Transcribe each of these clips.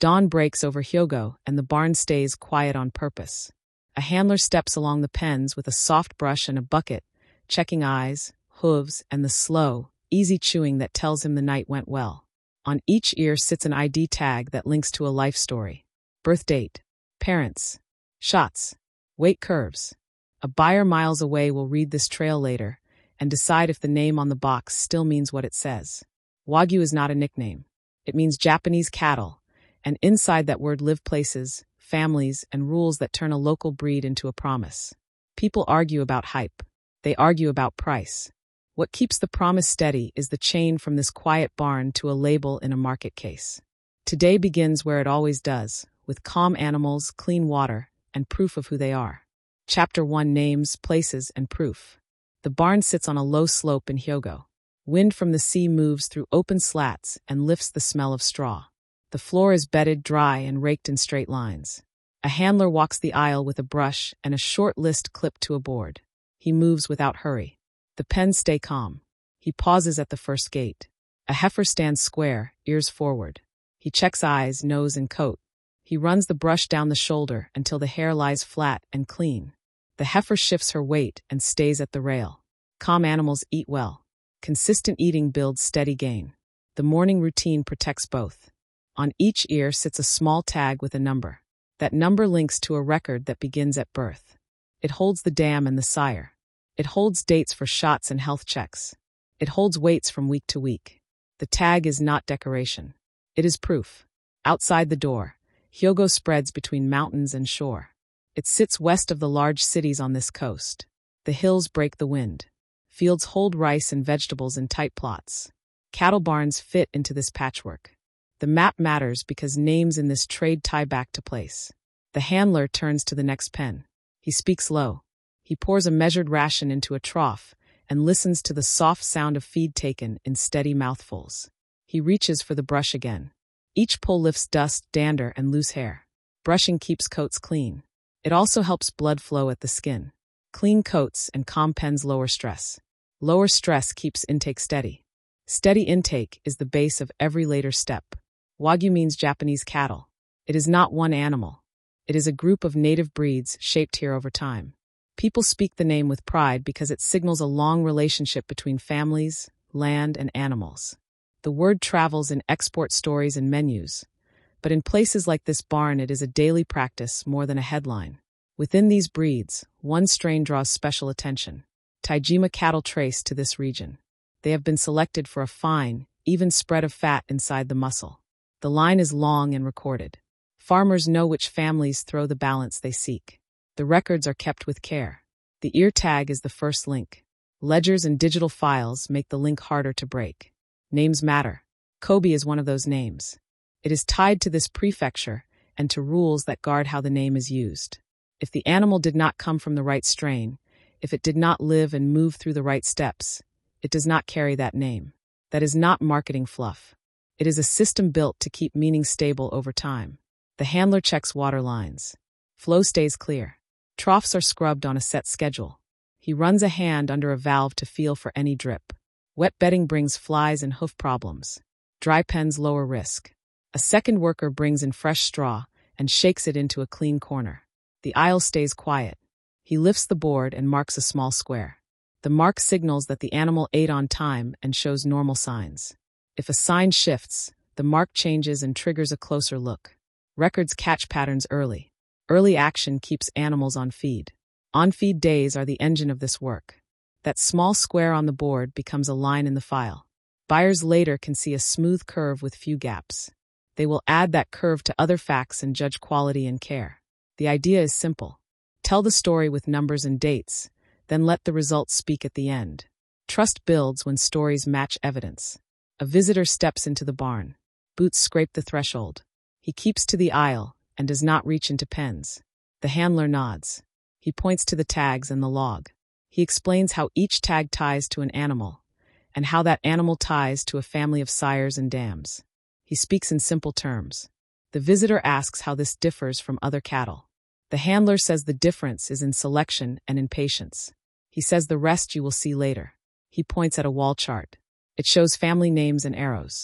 Dawn breaks over Hyogo, and the barn stays quiet on purpose. A handler steps along the pens with a soft brush and a bucket, checking eyes, hooves, and the slow, easy chewing that tells him the night went well. On each ear sits an ID tag that links to a life story. Birth date, parents, shots, weight curves. A buyer miles away will read this trail later and decide if the name on the box still means what it says. Wagyu is not a nickname. It means Japanese cattle, and inside that word live places, families, and rules that turn a local breed into a promise. People argue about hype. They argue about price. What keeps the promise steady is the chain from this quiet barn to a label in a market case. Today begins where it always does, with calm animals, clean water, and proof of who they are. Chapter 1: Names, Places, and Proof. The barn sits on a low slope in Hyogo. Wind from the sea moves through open slats and lifts the smell of straw. The floor is bedded dry and raked in straight lines. A handler walks the aisle with a brush and a short list clipped to a board. He moves without hurry. The pens stay calm. He pauses at the first gate. A heifer stands square, ears forward. He checks eyes, nose, and coat. He runs the brush down the shoulder until the hair lies flat and clean. The heifer shifts her weight and stays at the rail. Calm animals eat well. Consistent eating builds steady gain. The morning routine protects both. On each ear sits a small tag with a number. That number links to a record that begins at birth. It holds the dam and the sire. It holds dates for shots and health checks. It holds weights from week to week. The tag is not decoration. It is proof. Outside the door, Hyogo spreads between mountains and shore. It sits west of the large cities on this coast. The hills break the wind. Fields hold rice and vegetables in tight plots. Cattle barns fit into this patchwork. The map matters because names in this trade tie back to place. The handler turns to the next pen. He speaks low. He pours a measured ration into a trough and listens to the soft sound of feed taken in steady mouthfuls. He reaches for the brush again. Each pull lifts dust, dander, and loose hair. Brushing keeps coats clean. It also helps blood flow at the skin. Clean coats and calm pens lower stress. Lower stress keeps intake steady. Steady intake is the base of every later step. Wagyu means Japanese cattle. It is not one animal. It is a group of native breeds shaped here over time. People speak the name with pride because it signals a long relationship between families, land, and animals. The word travels in export stories and menus, but in places like this barn it is a daily practice more than a headline. Within these breeds, one strain draws special attention. Taijima cattle trace to this region. They have been selected for a fine, even spread of fat inside the muscle. The line is long and recorded. Farmers know which families throw the balance they seek. The records are kept with care. The ear tag is the first link. Ledgers and digital files make the link harder to break. Names matter. Kobe is one of those names. It is tied to this prefecture and to rules that guard how the name is used. If the animal did not come from the right strain, if it did not live and move through the right steps, it does not carry that name. That is not marketing fluff. It is a system built to keep meaning stable over time. The handler checks water lines. Flow stays clear. Troughs are scrubbed on a set schedule. He runs a hand under a valve to feel for any drip. Wet bedding brings flies and hoof problems. Dry pens lower risk. A second worker brings in fresh straw and shakes it into a clean corner. The aisle stays quiet. He lifts the board and marks a small square. The mark signals that the animal ate on time and shows normal signs. If a sign shifts, the mark changes and triggers a closer look. Records catch patterns early. Early action keeps animals on feed. On-feed days are the engine of this work. That small square on the board becomes a line in the file. Buyers later can see a smooth curve with few gaps. They will add that curve to other facts and judge quality and care. The idea is simple. Tell the story with numbers and dates, then let the results speak at the end. Trust builds when stories match evidence. A visitor steps into the barn. Boots scrape the threshold. He keeps to the aisle and does not reach into pens. The handler nods. He points to the tags and the log. He explains how each tag ties to an animal, and how that animal ties to a family of sires and dams. He speaks in simple terms. The visitor asks how this differs from other cattle. The handler says the difference is in selection and in patience. He says the rest you will see later. He points at a wall chart. It shows family names and arrows.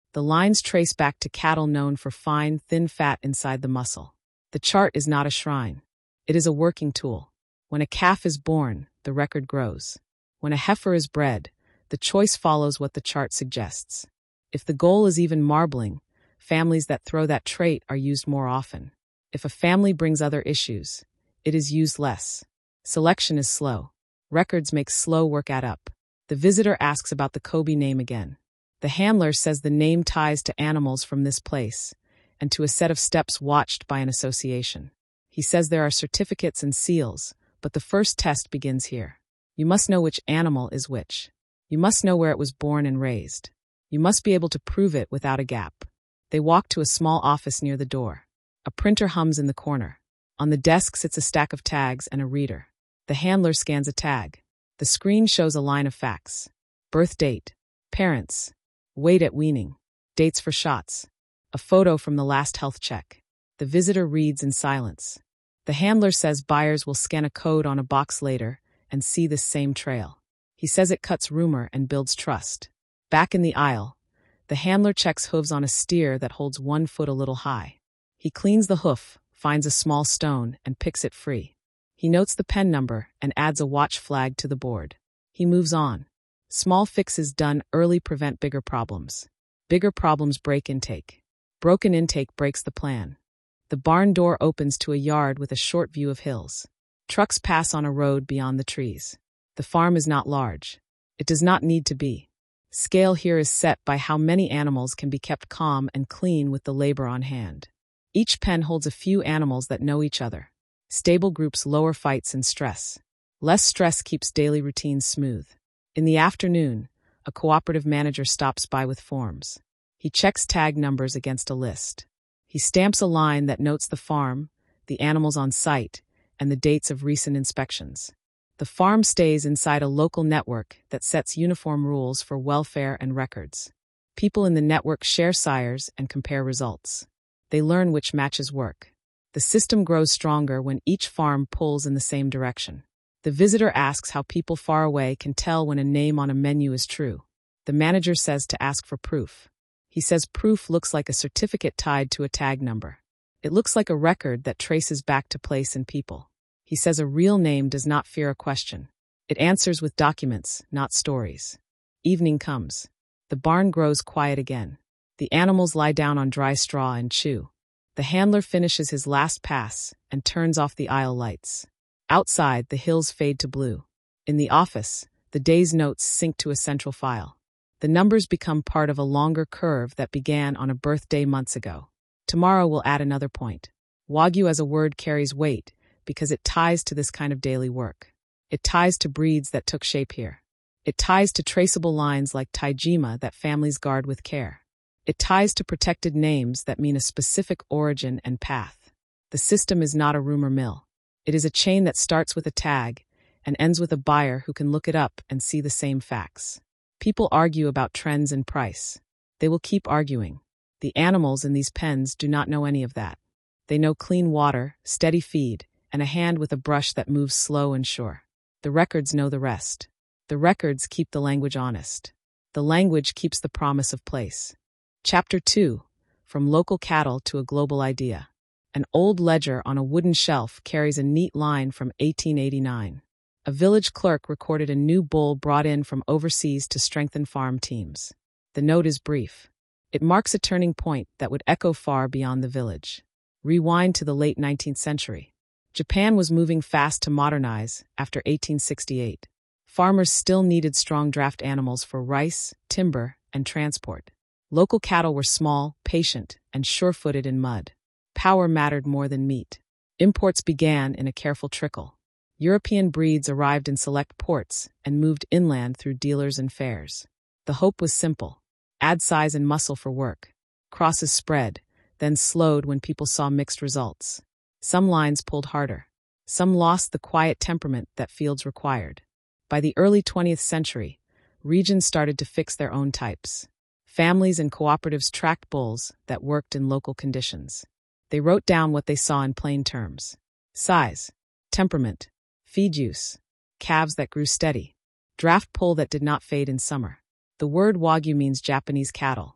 The lines trace back to cattle known for fine, thin fat inside the muscle. The chart is not a shrine. It is a working tool. When a calf is born, the record grows. When a heifer is bred, the choice follows what the chart suggests. If the goal is even marbling, families that throw that trait are used more often. If a family brings other issues, it is used less. Selection is slow. Records make slow work add up. The visitor asks about the Kobe name again. The handler says the name ties to animals from this place, and to a set of steps watched by an association. He says there are certificates and seals, but the first test begins here. You must know which animal is which. You must know where it was born and raised. You must be able to prove it without a gap. They walk to a small office near the door. A printer hums in the corner. On the desk sits a stack of tags and a reader. The handler scans a tag. The screen shows a line of facts. Birth date, parents, weight at weaning, dates for shots, a photo from the last health check. The visitor reads in silence. The handler says buyers will scan a code on a box later and see this same trail. He says it cuts rumor and builds trust. Back in the aisle, the handler checks hooves on a steer that holds 1 foot a little high. He cleans the hoof, finds a small stone, and picks it free. He notes the pen number and adds a watch flag to the board. He moves on. Small fixes done early prevent bigger problems. Bigger problems break intake. Broken intake breaks the plan. The barn door opens to a yard with a short view of hills. Trucks pass on a road beyond the trees. The farm is not large. It does not need to be. Scale here is set by how many animals can be kept calm and clean with the labor on hand. Each pen holds a few animals that know each other. Stable groups lower fights and stress. Less stress keeps daily routines smooth. In the afternoon, a cooperative manager stops by with forms. He checks tag numbers against a list. He stamps a line that notes the farm, the animals on site, and the dates of recent inspections. The farm stays inside a local network that sets uniform rules for welfare and records. People in the network share sires and compare results. They learn which matches work. The system grows stronger when each farm pulls in the same direction. The visitor asks how people far away can tell when a name on a menu is true. The manager says to ask for proof. He says proof looks like a certificate tied to a tag number. It looks like a record that traces back to place and people. He says a real name does not fear a question. It answers with documents, not stories. Evening comes. The barn grows quiet again. The animals lie down on dry straw and chew. The handler finishes his last pass and turns off the aisle lights. Outside, the hills fade to blue. In the office, the day's notes sync to a central file. The numbers become part of a longer curve that began on a birthday months ago. Tomorrow we'll add another point. Wagyu as a word carries weight because it ties to this kind of daily work. It ties to breeds that took shape here. It ties to traceable lines like Taijima that families guard with care. It ties to protected names that mean a specific origin and path. The system is not a rumor mill. It is a chain that starts with a tag and ends with a buyer who can look it up and see the same facts. People argue about trends and price. They will keep arguing. The animals in these pens do not know any of that. They know clean water, steady feed, and a hand with a brush that moves slow and sure. The records know the rest. The records keep the language honest. The language keeps the promise of place. Chapter 2. From local cattle to a global idea. An old ledger on a wooden shelf carries a neat line from 1889. A village clerk recorded a new bull brought in from overseas to strengthen farm teams. The note is brief. It marks a turning point that would echo far beyond the village. Rewind to the late 19th century. Japan was moving fast to modernize after 1868. Farmers still needed strong draft animals for rice, timber, and transport. Local cattle were small, patient, and sure-footed in mud. Power mattered more than meat. Imports began in a careful trickle. European breeds arrived in select ports and moved inland through dealers and fairs. The hope was simple. Add size and muscle for work. Crosses spread, then slowed when people saw mixed results. Some lines pulled harder. Some lost the quiet temperament that fields required. By the early 20th century, regions started to fix their own types. Families and cooperatives tracked bulls that worked in local conditions. They wrote down what they saw in plain terms. Size, temperament, feed use, calves that grew steady, draft pull that did not fade in summer. The word Wagyu means Japanese cattle.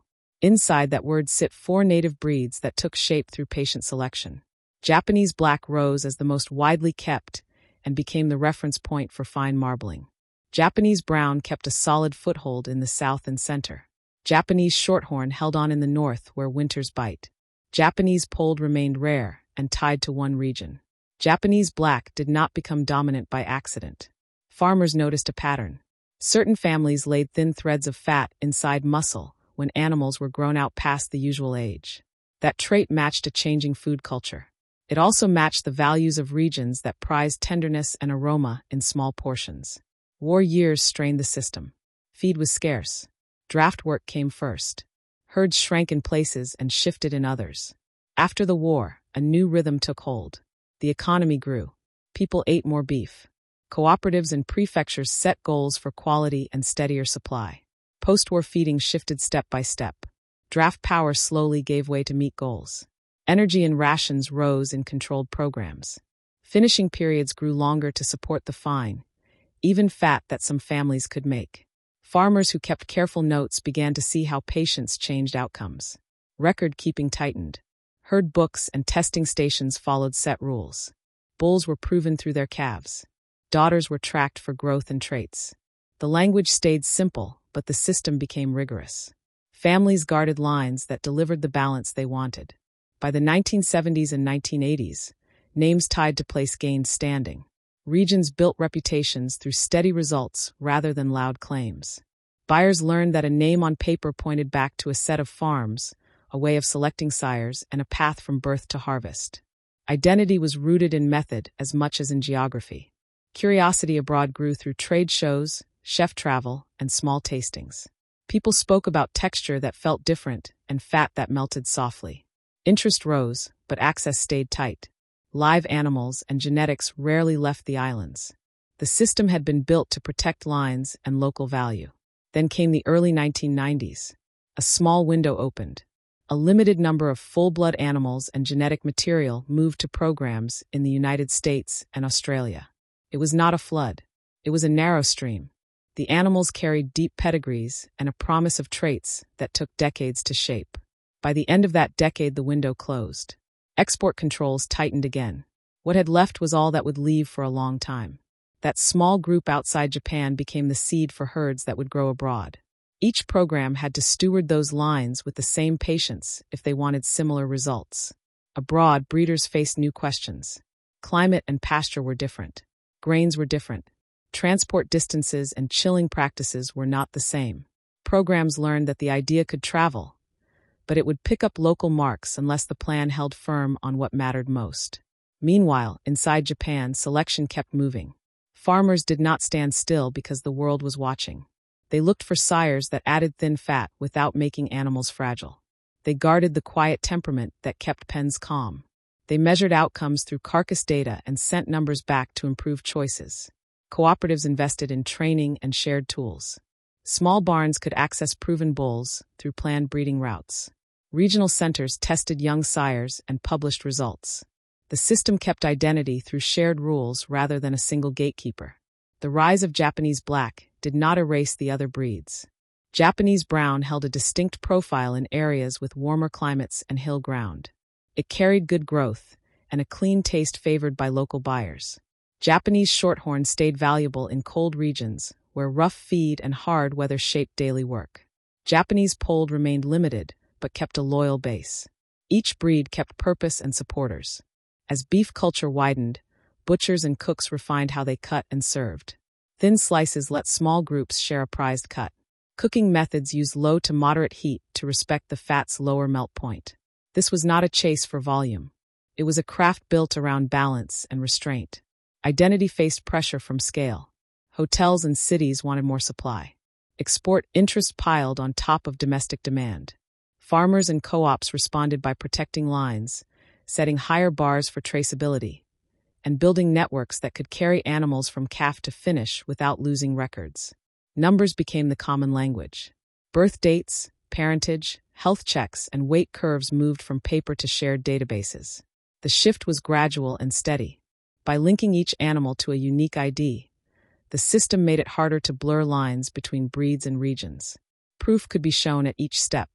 Inside that word sit 4 native breeds that took shape through patient selection. Japanese black rose as the most widely kept and became the reference point for fine marbling. Japanese brown kept a solid foothold in the south and center. Japanese shorthorn held on in the north where winters bite. Japanese polled remained rare and tied to one region. Japanese black did not become dominant by accident. Farmers noticed a pattern. Certain families laid thin threads of fat inside muscle when animals were grown out past the usual age. That trait matched a changing food culture. It also matched the values of regions that prized tenderness and aroma in small portions. War years strained the system. Feed was scarce. Draft work came first. Herds shrank in places and shifted in others. After the war, a new rhythm took hold. The economy grew. People ate more beef. Cooperatives and prefectures set goals for quality and steadier supply. Post-war feeding shifted step by step. Draft power slowly gave way to meet goals. Energy and rations rose in controlled programs. Finishing periods grew longer to support the fine, even fat that some families could make. Farmers who kept careful notes began to see how patients changed outcomes. Record-keeping tightened. Herd books and testing stations followed set rules. Bulls were proven through their calves. Daughters were tracked for growth and traits. The language stayed simple, but the system became rigorous. Families guarded lines that delivered the balance they wanted. By the 1970s and 1980s, names tied to place gained standing. Regions built reputations through steady results rather than loud claims. Buyers learned that a name on paper pointed back to a set of farms, a way of selecting sires, and a path from birth to harvest. Identity was rooted in method as much as in geography. Curiosity abroad grew through trade shows, chef travel, and small tastings. People spoke about texture that felt different and fat that melted softly. Interest rose, but access stayed tight. Live animals and genetics rarely left the islands. The system had been built to protect lines and local value. Then came the early 1990s. A small window opened. A limited number of full-blood animals and genetic material moved to programs in the United States and Australia. It was not a flood. It was a narrow stream. The animals carried deep pedigrees and a promise of traits that took decades to shape. By the end of that decade, the window closed. Export controls tightened again. What had left was all that would leave for a long time. That small group outside Japan became the seed for herds that would grow abroad. Each program had to steward those lines with the same patience if they wanted similar results. Abroad, breeders faced new questions. Climate and pasture were different. Grains were different. Transport distances and chilling practices were not the same. Programs learned that the idea could travel, but it would pick up local marks unless the plan held firm on what mattered most. Meanwhile, inside Japan, selection kept moving. Farmers did not stand still because the world was watching. They looked for sires that added thin fat without making animals fragile. They guarded the quiet temperament that kept pens calm. They measured outcomes through carcass data and sent numbers back to improve choices. Cooperatives invested in training and shared tools. Small barns could access proven bulls through planned breeding routes. Regional centers tested young sires and published results. The system kept identity through shared rules rather than a single gatekeeper. The rise of Japanese black did not erase the other breeds. Japanese brown held a distinct profile in areas with warmer climates and hill ground. It carried good growth and a clean taste favored by local buyers. Japanese shorthorn stayed valuable in cold regions where rough feed and hard weather shaped daily work. Japanese polled remained limited but kept a loyal base. Each breed kept purpose and supporters. As beef culture widened, butchers and cooks refined how they cut and served. Thin slices let small groups share a prized cut. Cooking methods used low to moderate heat to respect the fat's lower melt point. This was not a chase for volume. It was a craft built around balance and restraint. Identity faced pressure from scale. Hotels and cities wanted more supply. Export interest piled on top of domestic demand. Farmers and co-ops responded by protecting lines, setting higher bars for traceability, and building networks that could carry animals from calf to finish without losing records. Numbers became the common language. Birth dates, parentage, health checks, and weight curves moved from paper to shared databases. The shift was gradual and steady. By linking each animal to a unique ID, the system made it harder to blur lines between breeds and regions. Proof could be shown at each step.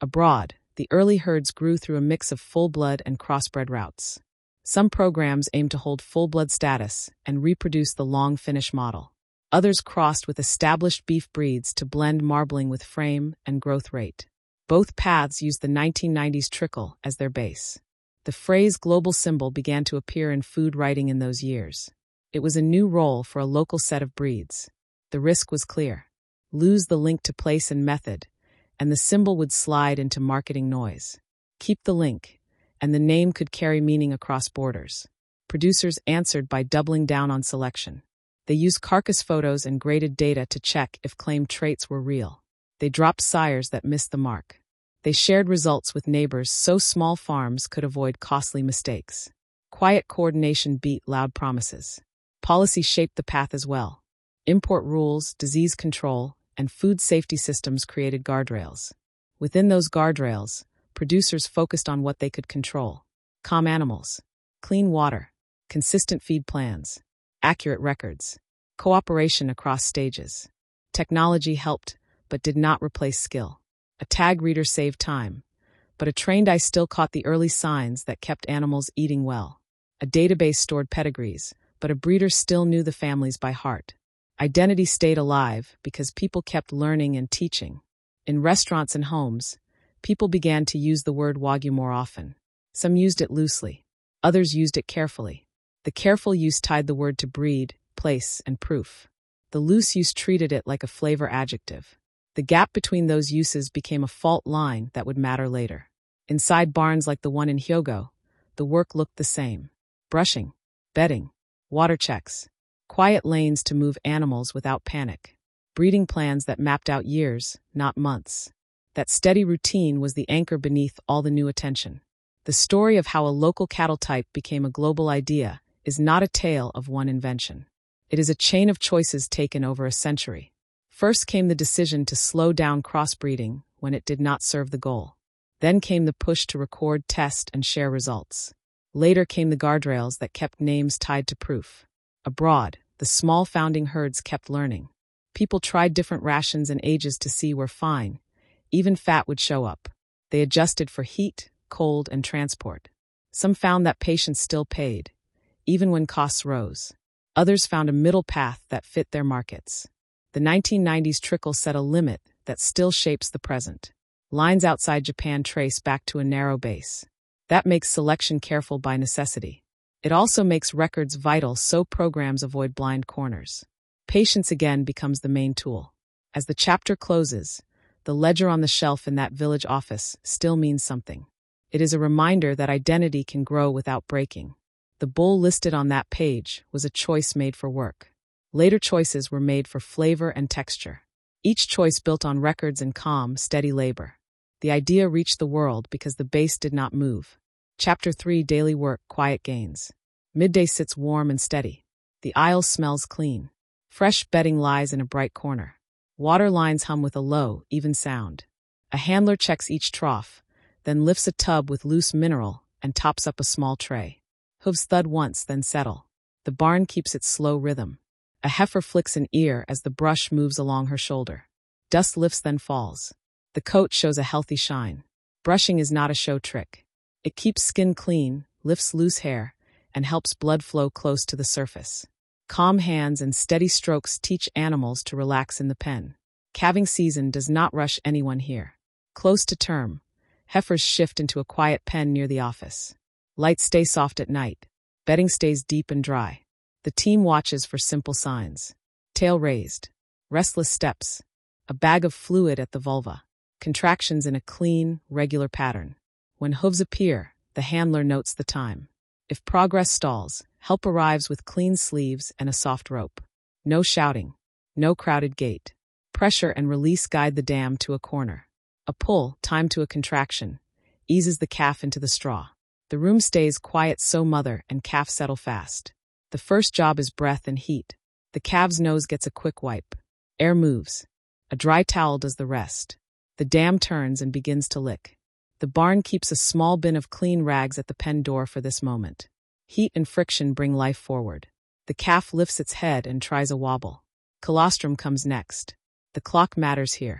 Abroad, the early herds grew through a mix of full-blood and crossbred routes. Some programs aimed to hold full-blood status and reproduce the long Finnish model. Others crossed with established beef breeds to blend marbling with frame and growth rate. Both paths used the 1990s trickle as their base. The phrase global symbol began to appear in food writing in those years. It was a new role for a local set of breeds. The risk was clear. Lose the link to place and method, and the symbol would slide into marketing noise. Keep the link, and the name could carry meaning across borders. Producers answered by doubling down on selection. They used carcass photos and graded data to check if claimed traits were real. They dropped sires that missed the mark. They shared results with neighbors so small farms could avoid costly mistakes. Quiet coordination beat loud promises. Policy shaped the path as well. Import rules, disease control, and food safety systems created guardrails. Within those guardrails, producers focused on what they could control. Calm animals, clean water, consistent feed plans, accurate records, cooperation across stages. Technology helped, but did not replace skill. A tag reader saved time, but a trained eye still caught the early signs that kept animals eating well. A database stored pedigrees, but a breeder still knew the families by heart. Identity stayed alive because people kept learning and teaching. In restaurants and homes, people began to use the word Wagyu more often. Some used it loosely. Others used it carefully. The careful use tied the word to breed, place, and proof. The loose use treated it like a flavor adjective. The gap between those uses became a fault line that would matter later. Inside barns like the one in Hyogo, the work looked the same. Brushing, bedding, water checks, quiet lanes to move animals without panic. Breeding plans that mapped out years, not months. That steady routine was the anchor beneath all the new attention. The story of how a local cattle type became a global idea is not a tale of one invention. It is a chain of choices taken over a century. First came the decision to slow down crossbreeding when it did not serve the goal. Then came the push to record, test, and share results. Later came the guardrails that kept names tied to proof. Abroad, the small founding herds kept learning. People tried different rations and ages to see where fine, even fat would show up. They adjusted for heat, cold, and transport. Some found that patience still paid, even when costs rose. Others found a middle path that fit their markets. The 1990s trickle set a limit that still shapes the present. Lines outside Japan trace back to a narrow base. That makes selection careful by necessity. It also makes records vital so programs avoid blind corners. Patience again becomes the main tool. As the chapter closes, the ledger on the shelf in that village office still means something. It is a reminder that identity can grow without breaking. The bull listed on that page was a choice made for work. Later choices were made for flavor and texture. Each choice built on records and calm, steady labor. The idea reached the world because the base did not move. Chapter 3: Daily Work, Quiet Gains. Midday sits warm and steady. The aisle smells clean. Fresh bedding lies in a bright corner. Water lines hum with a low, even sound. A handler checks each trough, then lifts a tub with loose mineral and tops up a small tray. Hooves thud once, then settle. The barn keeps its slow rhythm. A heifer flicks an ear as the brush moves along her shoulder. Dust lifts then falls. The coat shows a healthy shine. Brushing is not a show trick. It keeps skin clean, lifts loose hair, and helps blood flow close to the surface. Calm hands and steady strokes teach animals to relax in the pen. Calving season does not rush anyone here. Close to term, heifers shift into a quiet pen near the office. Lights stay soft at night. Bedding stays deep and dry. The team watches for simple signs. Tail raised. Restless steps. A bag of fluid at the vulva. Contractions in a clean, regular pattern. When hooves appear, the handler notes the time. If progress stalls, help arrives with clean sleeves and a soft rope. No shouting. No crowded gait. Pressure and release guide the dam to a corner. A pull, timed to a contraction, eases the calf into the straw. The room stays quiet so mother and calf settle fast. The first job is breath and heat. The calf's nose gets a quick wipe. Air moves. A dry towel does the rest. The dam turns and begins to lick. The barn keeps a small bin of clean rags at the pen door for this moment. Heat and friction bring life forward. The calf lifts its head and tries a wobble. Colostrum comes next. The clock matters here.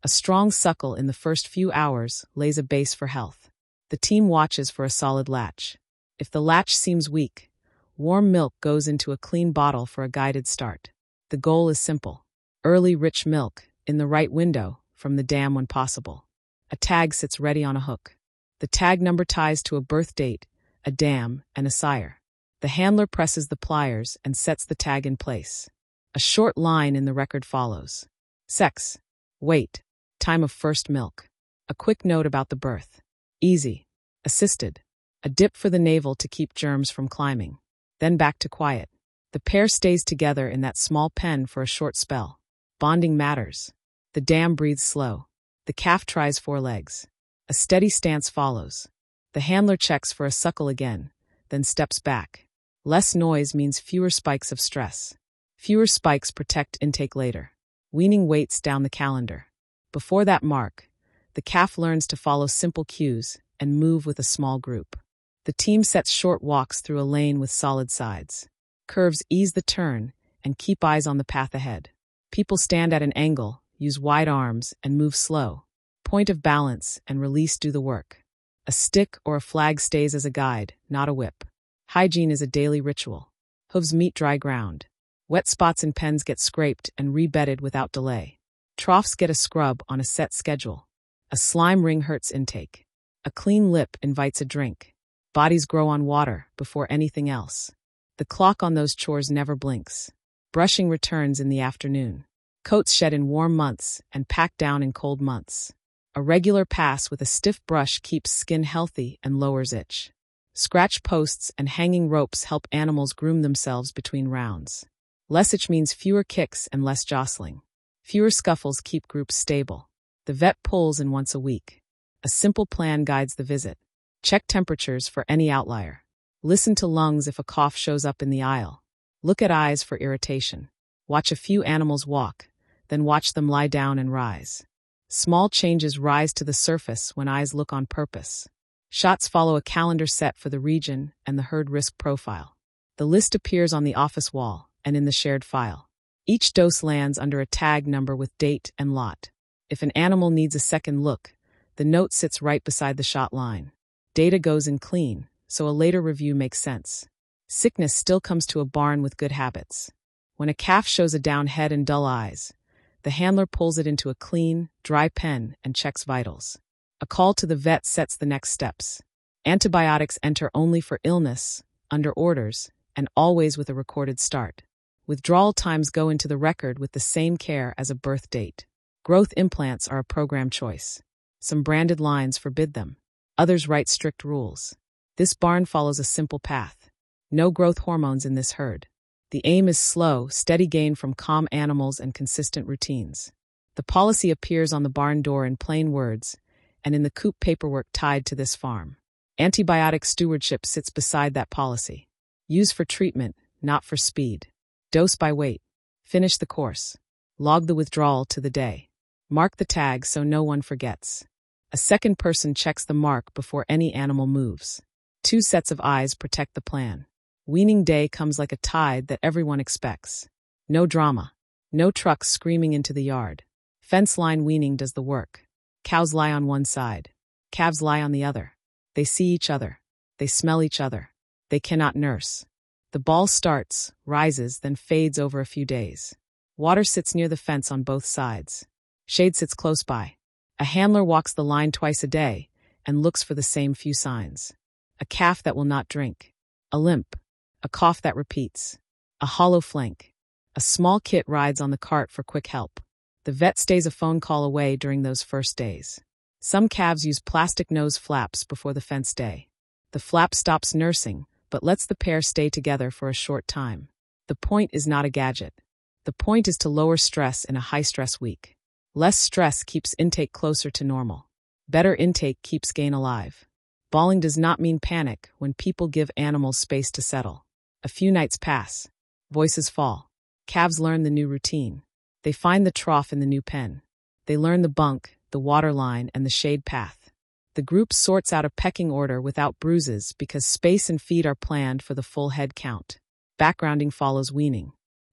A strong suckle in the first few hours lays a base for health. The team watches for a solid latch. If the latch seems weak, warm milk goes into a clean bottle for a guided start. The goal is simple. Early, rich milk, in the right window, from the dam when possible. A tag sits ready on a hook. The tag number ties to a birth date, a dam, and a sire. The handler presses the pliers and sets the tag in place. A short line in the record follows. Sex, weight, time of first milk. A quick note about the birth. Easy, assisted. A dip for the navel to keep germs from climbing. Then back to quiet. The pair stays together in that small pen for a short spell. Bonding matters. The dam breathes slow. The calf tries 4 legs. A steady stance follows. The handler checks for a suckle again, then steps back. Less noise means fewer spikes of stress. Fewer spikes protect intake later. Weaning waits down the calendar. Before that mark, the calf learns to follow simple cues and move with a small group. The team sets short walks through a lane with solid sides. Curves ease the turn and keep eyes on the path ahead. People stand at an angle, use wide arms, and move slow. Point of balance and release do the work. A stick or a flag stays as a guide, not a whip. Hygiene is a daily ritual. Hooves meet dry ground. Wet spots in pens get scraped and rebedded without delay. Troughs get a scrub on a set schedule. A slime ring hurts intake. A clean lip invites a drink. Bodies grow on water before anything else. The clock on those chores never blinks. Brushing returns in the afternoon. Coats shed in warm months and packed down in cold months. A regular pass with a stiff brush keeps skin healthy and lowers itch. Scratch posts and hanging ropes help animals groom themselves between rounds. Less itch means fewer kicks and less jostling. Fewer scuffles keep groups stable. The vet pulls in once a week. A simple plan guides the visit. Check temperatures for any outlier. Listen to lungs if a cough shows up in the aisle. Look at eyes for irritation. Watch a few animals walk, then watch them lie down and rise. Small changes rise to the surface when eyes look on purpose. Shots follow a calendar set for the region and the herd risk profile. The list appears on the office wall and in the shared file. Each dose lands under a tag number with date and lot. If an animal needs a second look, the note sits right beside the shot line. Data goes in clean, so a later review makes sense. Sickness still comes to a barn with good habits. When a calf shows a down head and dull eyes, the handler pulls it into a clean, dry pen and checks vitals. A call to the vet sets the next steps. Antibiotics enter only for illness, under orders, and always with a recorded start. Withdrawal times go into the record with the same care as a birth date. Growth implants are a program choice. Some branded lines forbid them. Others write strict rules. This barn follows a simple path. No growth hormones in this herd. The aim is slow, steady gain from calm animals and consistent routines. The policy appears on the barn door in plain words, and in the coop paperwork tied to this farm. Antibiotic stewardship sits beside that policy. Use for treatment, not for speed. Dose by weight. Finish the course. Log the withdrawal to the day. Mark the tag so no one forgets. A second person checks the mark before any animal moves. 2 sets of eyes protect the plan. Weaning day comes like a tide that everyone expects. No drama. No trucks screaming into the yard. Fence line weaning does the work. Cows lie on one side. Calves lie on the other. They see each other. They smell each other. They cannot nurse. The ball starts, rises, then fades over a few days. Water sits near the fence on both sides. Shade sits close by. A handler walks the line twice a day and looks for the same few signs. A calf that will not drink. A limp. A cough that repeats. A hollow flank. A small kit rides on the cart for quick help. The vet stays a phone call away during those first days. Some calves use plastic nose flaps before the fence day. The flap stops nursing, but lets the pair stay together for a short time. The point is not a gadget. The point is to lower stress in a high-stress week. Less stress keeps intake closer to normal. Better intake keeps gain alive. Balling does not mean panic when people give animals space to settle. A few nights pass. Voices fall. Calves learn the new routine. They find the trough in the new pen. They learn the bunk, the water line, and the shade path. The group sorts out a pecking order without bruises because space and feed are planned for the full head count. Backgrounding follows weaning.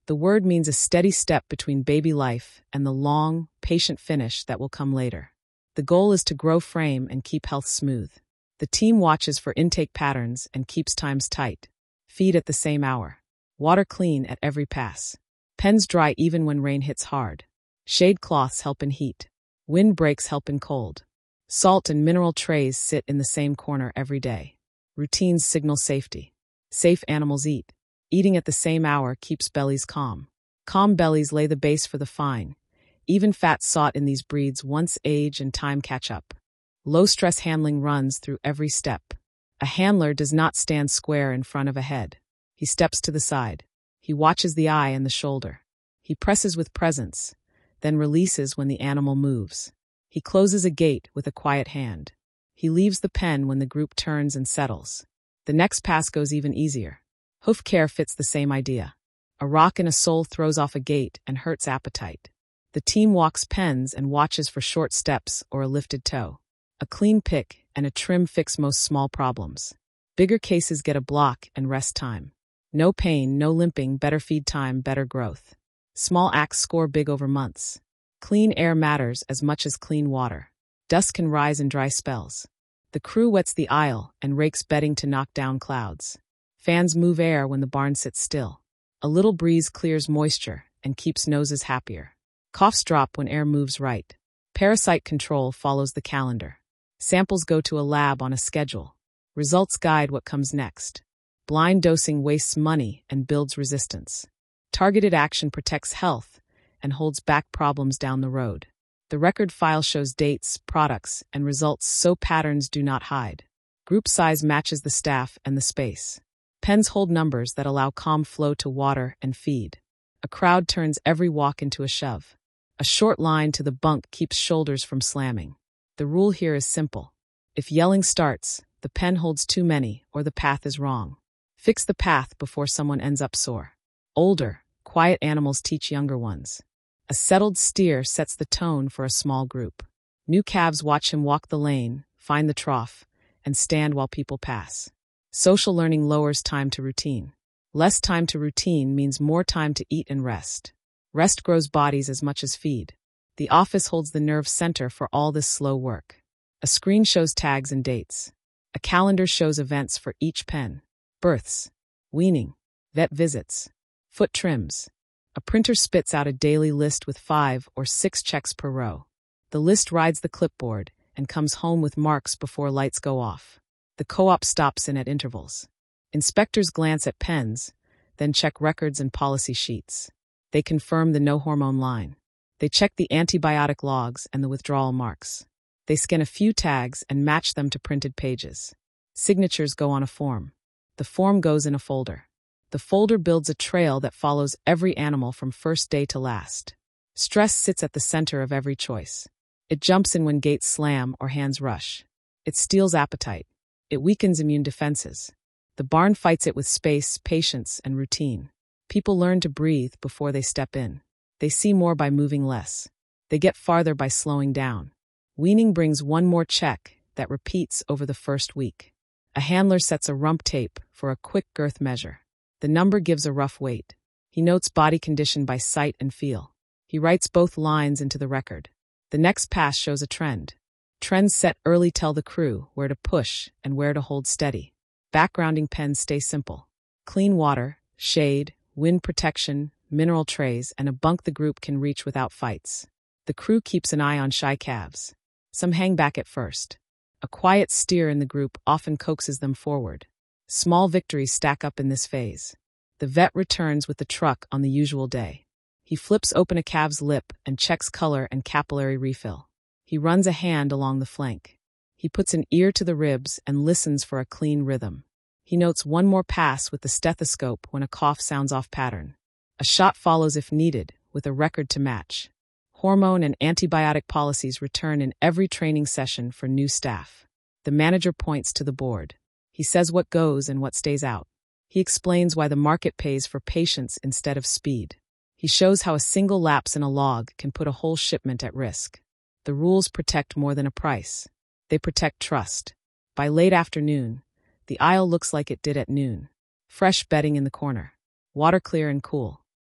The word means a steady step between baby life and the long, patient finish that will come later. The goal is to grow frame and keep health smooth. The team watches for intake patterns and keeps times tight. Feed at the same hour. Water clean at every pass. Pens dry even when rain hits hard. Shade cloths help in heat. Wind breaks help in cold. Salt and mineral trays sit in the same corner every day. Routines signal safety. Safe animals eat. Eating at the same hour keeps bellies calm. Calm bellies lay the base for the fine. Even fat sought in these breeds once age and time catch up. Low-stress handling runs through every step. A handler does not stand square in front of a head. He steps to the side. He watches the eye and the shoulder. He presses with presence, then releases when the animal moves. He closes a gate with a quiet hand. He leaves the pen when the group turns and settles. The next pass goes even easier. Hoof care fits the same idea. A rock in a sole throws off a gait and hurts appetite. The team walks pens and watches for short steps or a lifted toe. A clean pick and a trim fix most small problems. Bigger cases get a block and rest time. No pain, no limping, better feed time, better growth. Small acts score big over months. Clean air matters as much as clean water. Dust can rise in dry spells. The crew wets the aisle and rakes bedding to knock down clouds. Fans move air when the barn sits still. A little breeze clears moisture and keeps noses happier. Coughs drop when air moves right. Parasite control follows the calendar. Samples go to a lab on a schedule. Results guide what comes next. Blind dosing wastes money and builds resistance. Targeted action protects health and holds back problems down the road. The record file shows dates, products, and results so patterns do not hide. Group size matches the staff and the space. Pens hold numbers that allow calm flow to water and feed. A crowd turns every walk into a shove. A short line to the bunk keeps shoulders from slamming. The rule here is simple. If yelling starts, the pen holds too many or the path is wrong. Fix the path before someone ends up sore. Older, quiet animals teach younger ones. A settled steer sets the tone for a small group. New calves watch him walk the lane, find the trough, and stand while people pass. Social learning lowers time to routine. Less time to routine means more time to eat and rest. Rest grows bodies as much as feed. The office holds the nerve center for all this slow work. A screen shows tags and dates. A calendar shows events for each pen. Births, weaning, vet visits, foot trims. A printer spits out a daily list with 5 or 6 checks per row. The list rides the clipboard and comes home with marks before lights go off. The co-op stops in at intervals. Inspectors glance at pens, then check records and policy sheets. They confirm the no-hormone line. They check the antibiotic logs and the withdrawal marks. They scan a few tags and match them to printed pages. Signatures go on a form. The form goes in a folder. The folder builds a trail that follows every animal from first day to last. Stress sits at the center of every choice. It jumps in when gates slam or hands rush. It steals appetite. It weakens immune defenses. The barn fights it with space, patience, and routine. People learn to breathe before they step in. They see more by moving less. They get farther by slowing down. Weaning brings one more check that repeats over the first week. A handler sets a rump tape for a quick girth measure. The number gives a rough weight. He notes body condition by sight and feel. He writes both lines into the record. The next pass shows a trend. Trends set early tell the crew where to push and where to hold steady. Backgrounding pens stay simple. Clean water, shade, wind protection, mineral trays, and a bunk the group can reach without fights. The crew keeps an eye on shy calves. Some hang back at first. A quiet steer in the group often coaxes them forward. Small victories stack up in this phase. The vet returns with the truck on the usual day. He flips open a calf's lip and checks color and capillary refill. He runs a hand along the flank. He puts an ear to the ribs and listens for a clean rhythm. He notes one more pass with the stethoscope when a cough sounds off pattern. A shot follows if needed, with a record to match. Hormone and antibiotic policies return in every training session for new staff. The manager points to the board. He says what goes and what stays out. He explains why the market pays for patience instead of speed. He shows how a single lapse in a log can put a whole shipment at risk. The rules protect more than a price. They protect trust. By late afternoon, the aisle looks like it did at noon. Fresh bedding in the corner. Water clear and cool.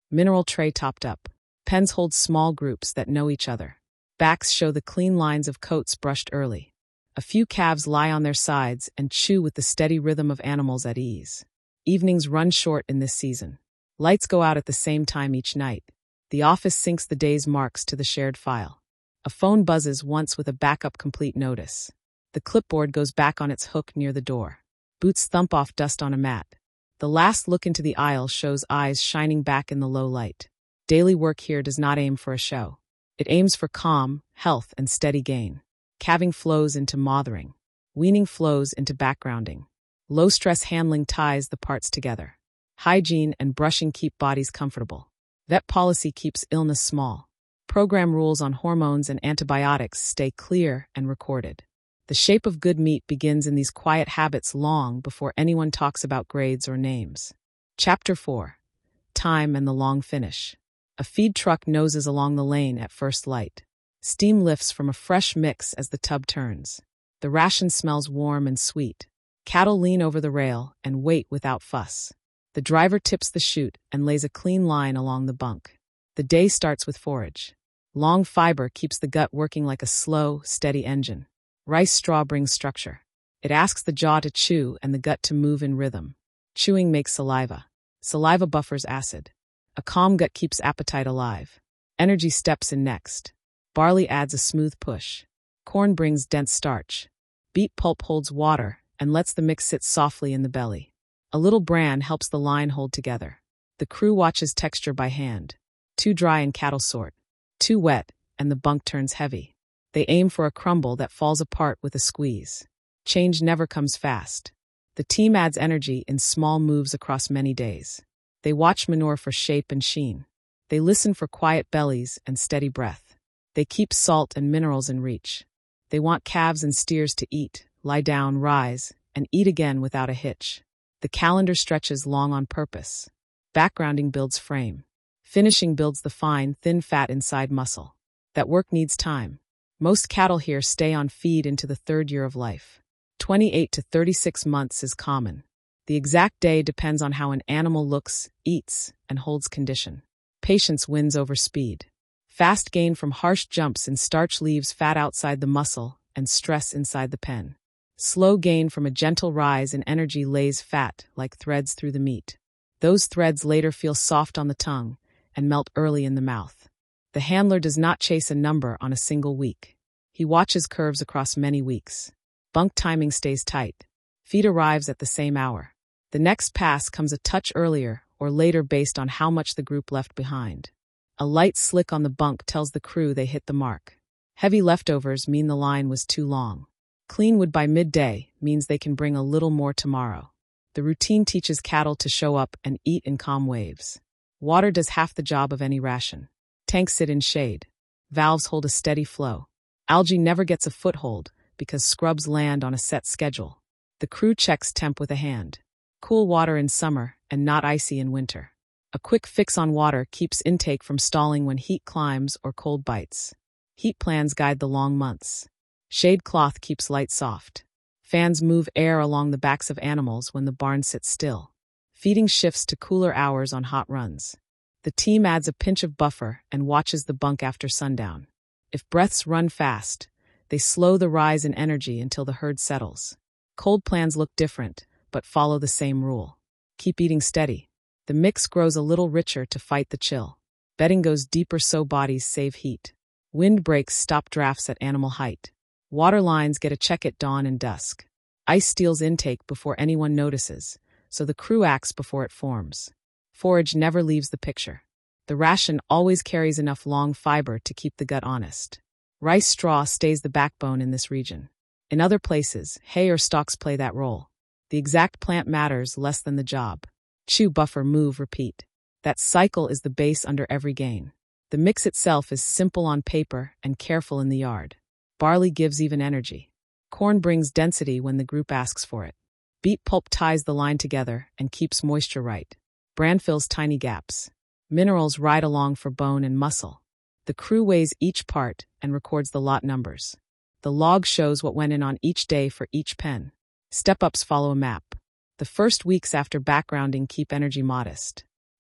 Mineral tray topped up. Pens hold small groups that know each other. Backs show the clean lines of coats brushed early. A few calves lie on their sides and chew with the steady rhythm of animals at ease. Evenings run short in this season. Lights go out at the same time each night. The office syncs the day's marks to the shared file. A phone buzzes once with a backup complete notice. The clipboard goes back on its hook near the door. Boots thump off dust on a mat. The last look into the aisle shows eyes shining back in the low light. Daily work here does not aim for a show. It aims for calm, health, and steady gain. Calving flows into mothering. Weaning flows into backgrounding. Low-stress handling ties the parts together. Hygiene and brushing keep bodies comfortable. Vet policy keeps illness small. Program rules on hormones and antibiotics stay clear and recorded. The shape of good meat begins in these quiet habits long before anyone talks about grades or names. Chapter 4. Time and the long finish. A feed truck noses along the lane at first light. Steam lifts from a fresh mix as the tub turns. The ration smells warm and sweet. Cattle lean over the rail and wait without fuss. The driver tips the chute and lays a clean line along the bunk. The day starts with forage. Long fiber keeps the gut working like a slow, steady engine. Rice straw brings structure. It asks the jaw to chew and the gut to move in rhythm. Chewing makes saliva. Saliva buffers acid. A calm gut keeps appetite alive. Energy steps in next. Barley adds a smooth push. Corn brings dense starch. Beet pulp holds water and lets the mix sit softly in the belly. A little bran helps the line hold together. The crew watches texture by hand. Too dry and cattle sort. Too wet, and the bunk turns heavy. They aim for a crumble that falls apart with a squeeze. Change never comes fast. The team adds energy in small moves across many days. They watch manure for shape and sheen. They listen for quiet bellies and steady breath. They keep salt and minerals in reach. They want calves and steers to eat, lie down, rise, and eat again without a hitch. The calendar stretches long on purpose. Backgrounding builds frame. Finishing builds the fine, thin fat inside muscle. That work needs time. Most cattle here stay on feed into the third year of life. 28 to 36 months is common. The exact day depends on how an animal looks, eats, and holds condition. Patience wins over speed. Fast gain from harsh jumps in starch leaves fat outside the muscle and stress inside the pen. Slow gain from a gentle rise in energy lays fat like threads through the meat. Those threads later feel soft on the tongue and melt early in the mouth. The handler does not chase a number on a single week. He watches curves across many weeks. Bunk timing stays tight. Feed arrives at the same hour. The next pass comes a touch earlier or later based on how much the group left behind. A light slick on the bunk tells the crew they hit the mark. Heavy leftovers mean the line was too long. Clean wood by midday means they can bring a little more tomorrow. The routine teaches cattle to show up and eat in calm waves. Water does half the job of any ration. Tanks sit in shade. Valves hold a steady flow. Algae never gets a foothold because scrubs land on a set schedule. The crew checks temp with a hand. Cool water in summer and not icy in winter. A quick fix on water keeps intake from stalling when heat climbs or cold bites. Heat plans guide the long months. Shade cloth keeps light soft. Fans move air along the backs of animals when the barn sits still. Feeding shifts to cooler hours on hot runs. The team adds a pinch of buffer and watches the bunk after sundown. If breaths run fast, they slow the rise in energy until the herd settles. Cold plans look different, but follow the same rule. Keep eating steady. The mix grows a little richer to fight the chill. Bedding goes deeper so bodies save heat. Wind breaks stop drafts at animal height. Water lines get a check at dawn and dusk. Ice steals intake before anyone notices, so the crew acts before it forms. Forage never leaves the picture. The ration always carries enough long fiber to keep the gut honest. Rice straw stays the backbone in this region. In other places, hay or stalks play that role. The exact plant matters less than the job. Chew, buffer, move, repeat. That cycle is the base under every gain. The mix itself is simple on paper and careful in the yard. Barley gives even energy. Corn brings density when the group asks for it. Beet pulp ties the line together and keeps moisture right. Bran fills tiny gaps. Minerals ride along for bone and muscle. The crew weighs each part and records the lot numbers. The log shows what went in on each day for each pen. Step-ups follow a map. The first weeks after backgrounding keep energy modest.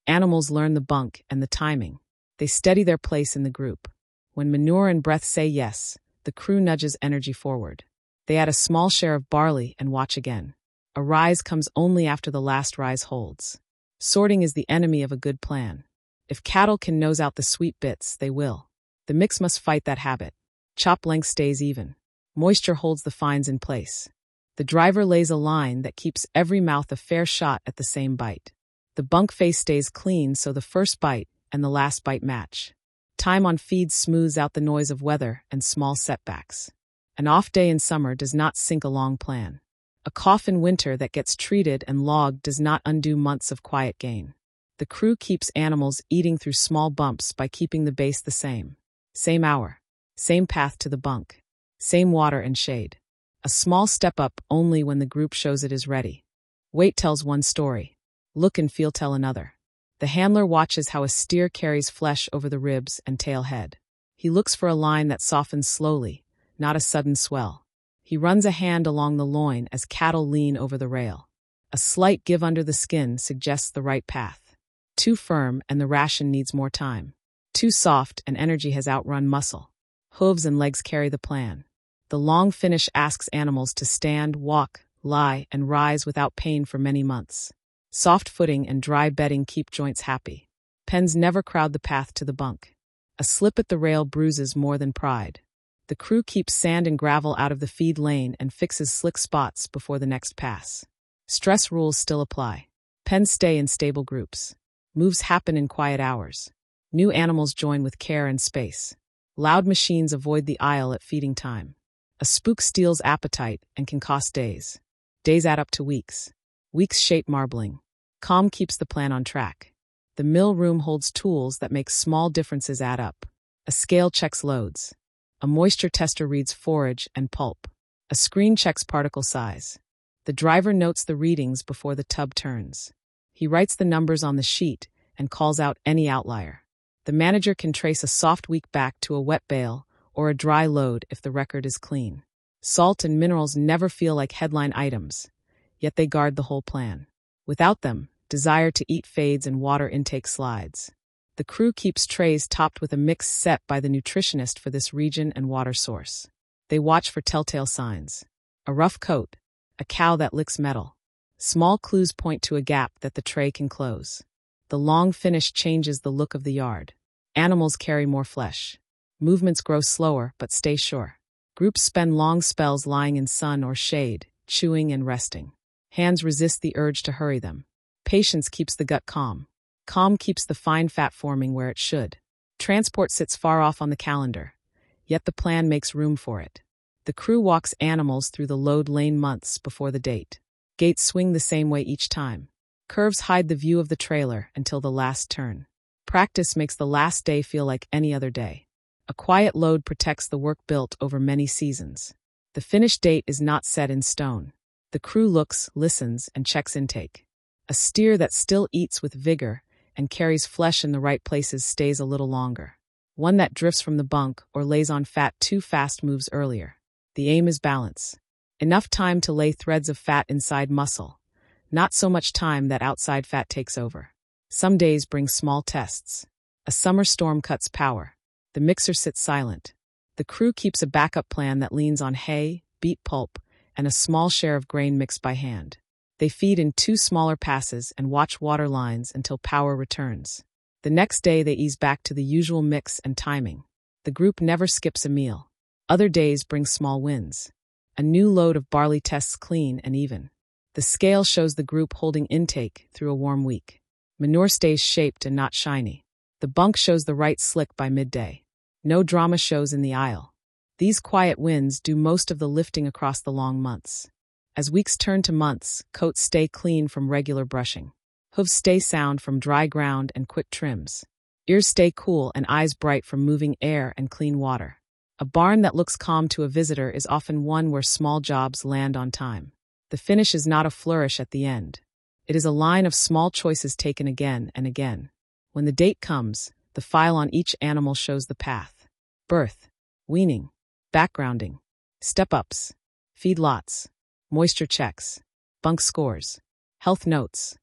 Animals learn the bunk and the timing. They steady their place in the group. When manure and breath say yes, the crew nudges energy forward. They add a small share of barley and watch again. A rise comes only after the last rise holds. Sorting is the enemy of a good plan. If cattle can nose out the sweet bits, they will. The mix must fight that habit. Chop length stays even. Moisture holds the fines in place. The driver lays a line that keeps every mouth a fair shot at the same bite. The bunk face stays clean so the first bite and the last bite match. Time on feed smooths out the noise of weather and small setbacks. An off day in summer does not sink a long plan. A cough in winter that gets treated and logged does not undo months of quiet gain. The crew keeps animals eating through small bumps by keeping the base the same. Same hour, same path to the bunk, same water and shade. A small step up only when the group shows it is ready. Weight tells one story. Look and feel tell another. The handler watches how a steer carries flesh over the ribs and tail head. He looks for a line that softens slowly, not a sudden swell. He runs a hand along the loin as cattle lean over the rail. A slight give under the skin suggests the right path. Too firm and the ration needs more time. Too soft and energy has outrun muscle. Hooves and legs carry the plan. The long finish asks animals to stand, walk, lie, and rise without pain for many months. Soft footing and dry bedding keep joints happy. Pens never crowd the path to the bunk. A slip at the rail bruises more than pride. The crew keeps sand and gravel out of the feed lane and fixes slick spots before the next pass. Stress rules still apply. Pens stay in stable groups. Moves happen in quiet hours. New animals join with care and space. Loud machines avoid the aisle at feeding time. A spook steals appetite and can cost days. Days add up to weeks. Weeks shape marbling. Calm keeps the plan on track. The mill room holds tools that make small differences add up. A scale checks loads. A moisture tester reads forage and pulp. A screen checks particle size. The driver notes the readings before the tub turns. He writes the numbers on the sheet and calls out any outlier. The manager can trace a soft week back to a wet bale or a dry load if the record is clean. Salt and minerals never feel like headline items, yet they guard the whole plan. Without them, desire to eat fades and water intake slides. The crew keeps trays topped with a mix set by the nutritionist for this region and water source. They watch for telltale signs. A rough coat, a cow that licks metal. Small clues point to a gap that the tray can close. The long finish changes the look of the yard. Animals carry more flesh. Movements grow slower but stay sure. Groups spend long spells lying in sun or shade, chewing and resting. Hands resist the urge to hurry them. Patience keeps the gut calm. Calm keeps the fine fat forming where it should. Transport sits far off on the calendar, yet the plan makes room for it. The crew walks animals through the load lane months before the date. Gates swing the same way each time. Curves hide the view of the trailer until the last turn. Practice makes the last day feel like any other day. A quiet load protects the work built over many seasons. The finish date is not set in stone. The crew looks, listens, and checks intake. A steer that still eats with vigor and carries flesh in the right places stays a little longer. One that drifts from the bunk or lays on fat too fast moves earlier. The aim is balance. Enough time to lay threads of fat inside muscle. Not so much time that outside fat takes over. Some days bring small tests. A summer storm cuts power. The mixer sits silent. The crew keeps a backup plan that leans on hay, beet pulp, and a small share of grain mixed by hand. They feed in 2 smaller passes and watch water lines until power returns. The next day they ease back to the usual mix and timing. The group never skips a meal. Other days bring small wins. A new load of barley tests clean and even. The scale shows the group holding intake through a warm week. Manure stays shaped and not shiny. The bunk shows the right slick by midday. No drama shows in the aisle. These quiet wins do most of the lifting across the long months. As weeks turn to months, coats stay clean from regular brushing. Hooves stay sound from dry ground and quick trims. Ears stay cool and eyes bright from moving air and clean water. A barn that looks calm to a visitor is often one where small jobs land on time. The finish is not a flourish at the end. It is a line of small choices taken again and again. When the date comes, the file on each animal shows the path. Birth, weaning, backgrounding, step-ups, feed lots, moisture checks, bunk scores, health notes.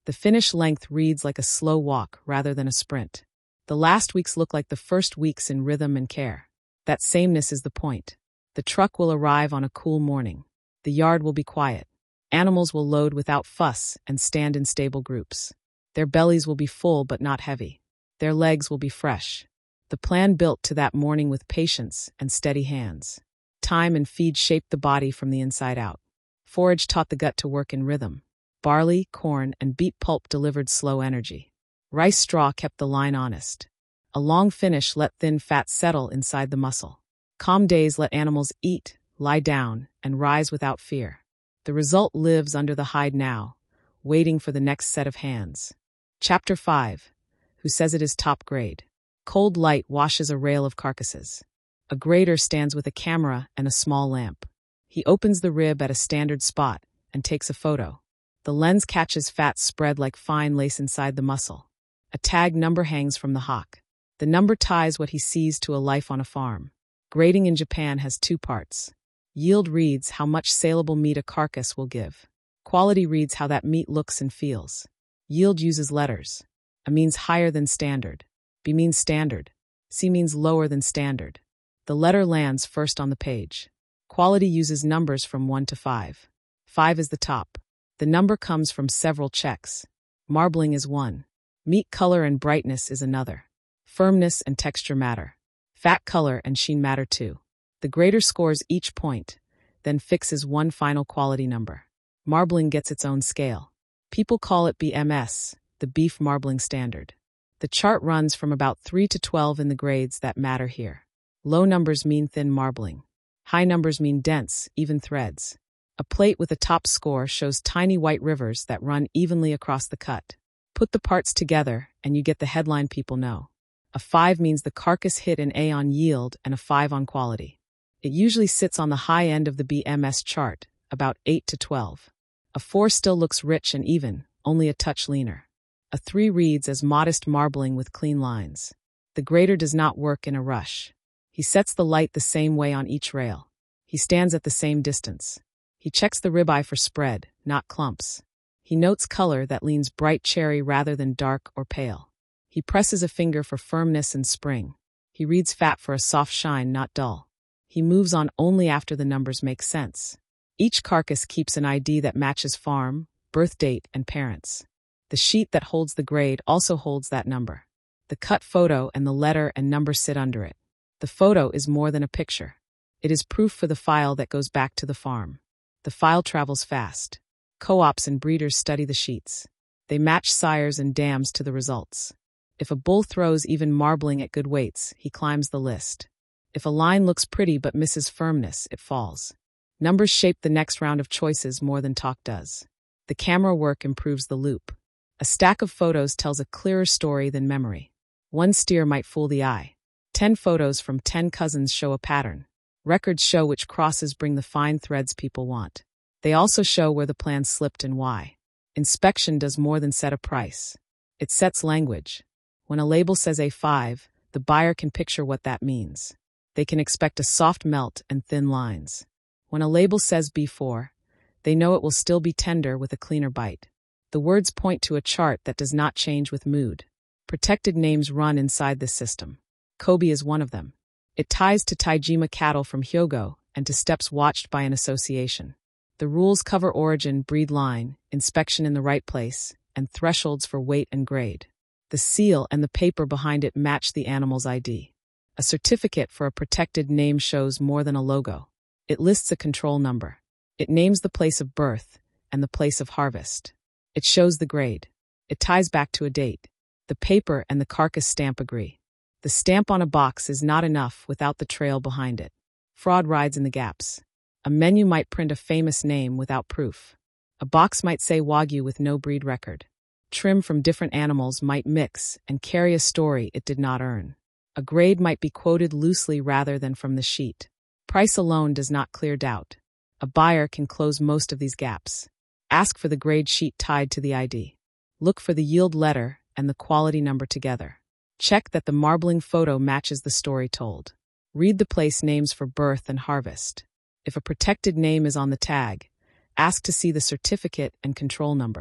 The finish length reads like a slow walk rather than a sprint. The last weeks look like the first weeks in rhythm and care. That sameness is the point. The truck will arrive on a cool morning. The yard will be quiet. Animals will load without fuss and stand in stable groups. Their bellies will be full but not heavy. Their legs will be fresh. The plan built to that morning with patience and steady hands. Time and feed shaped the body from the inside out. Forage taught the gut to work in rhythm. Barley, corn, and beet pulp delivered slow energy. Rice straw kept the line honest. A long finish let thin fat settle inside the muscle. Calm days let animals eat, lie down, and rise without fear. The result lives under the hide now, waiting for the next set of hands. Chapter 5. Who says it is top grade? Cold light washes a rail of carcasses. A grader stands with a camera and a small lamp. He opens the rib at a standard spot and takes a photo. The lens catches fat spread like fine lace inside the muscle. A tag number hangs from the hock. The number ties what he sees to a life on a farm. Grading in Japan has two parts. Yield reads how much saleable meat a carcass will give. Quality reads how that meat looks and feels. Yield uses letters. A means higher than standard. B means standard. C means lower than standard. The letter lands first on the page. Quality uses numbers from 1 to 5. 5 is the top. The number comes from several checks. Marbling is 1. Meat color and brightness is another. Firmness and texture matter. Fat color and sheen matter too. The grader scores each point, then fixes one final quality number. Marbling gets its own scale. People call it BMS, the beef marbling standard. The chart runs from about 3 to 12 in the grades that matter here. Low numbers mean thin marbling. High numbers mean dense, even threads. A plate with a top score shows tiny white rivers that run evenly across the cut. Put the parts together, and you get the headline people know. A 5 means the carcass hit an A on yield and a 5 on quality. It usually sits on the high end of the BMS chart, about 8 to 12. A 4 still looks rich and even, only a touch leaner. A 3 reads as modest marbling with clean lines. The grader does not work in a rush. He sets the light the same way on each rail. He stands at the same distance. He checks the ribeye for spread, not clumps. He notes color that leans bright cherry rather than dark or pale. He presses a finger for firmness and spring. He reads fat for a soft shine, not dull. He moves on only after the numbers make sense. Each carcass keeps an ID that matches farm, birth date, and parents. The sheet that holds the grade also holds that number. The cut photo and the letter and number sit under it. The photo is more than a picture. It is proof for the file that goes back to the farm. The file travels fast. Co-ops and breeders study the sheets. They match sires and dams to the results. If a bull throws even marbling at good weights, he climbs the list. If a line looks pretty but misses firmness, it falls. Numbers shape the next round of choices more than talk does. The camera work improves the loop. A stack of photos tells a clearer story than memory. One steer might fool the eye. 10 photos from 10 cousins show a pattern. Records show which crosses bring the fine threads people want. They also show where the plan slipped and why. Inspection does more than set a price. It sets language. When a label says A5, the buyer can picture what that means. They can expect a soft melt and thin lines. When a label says B4, they know it will still be tender with a cleaner bite. The words point to a chart that does not change with mood. Protected names run inside this system. Kobe is one of them. It ties to Taijima cattle from Hyogo and to steps watched by an association. The rules cover origin, breed line, inspection in the right place, and thresholds for weight and grade. The seal and the paper behind it match the animal's ID. A certificate for a protected name shows more than a logo. It lists a control number. It names the place of birth and the place of harvest. It shows the grade. It ties back to a date. The paper and the carcass stamp agree. The stamp on a box is not enough without the trail behind it. Fraud rides in the gaps. A menu might print a famous name without proof. A box might say Wagyu with no breed record. Trim from different animals might mix and carry a story it did not earn. A grade might be quoted loosely rather than from the sheet. Price alone does not clear doubt. A buyer can close most of these gaps. Ask for the grade sheet tied to the ID. Look for the yield letter and the quality number together. Check that the marbling photo matches the story told. Read the place names for birth and harvest. If a protected name is on the tag, ask to see the certificate and control number.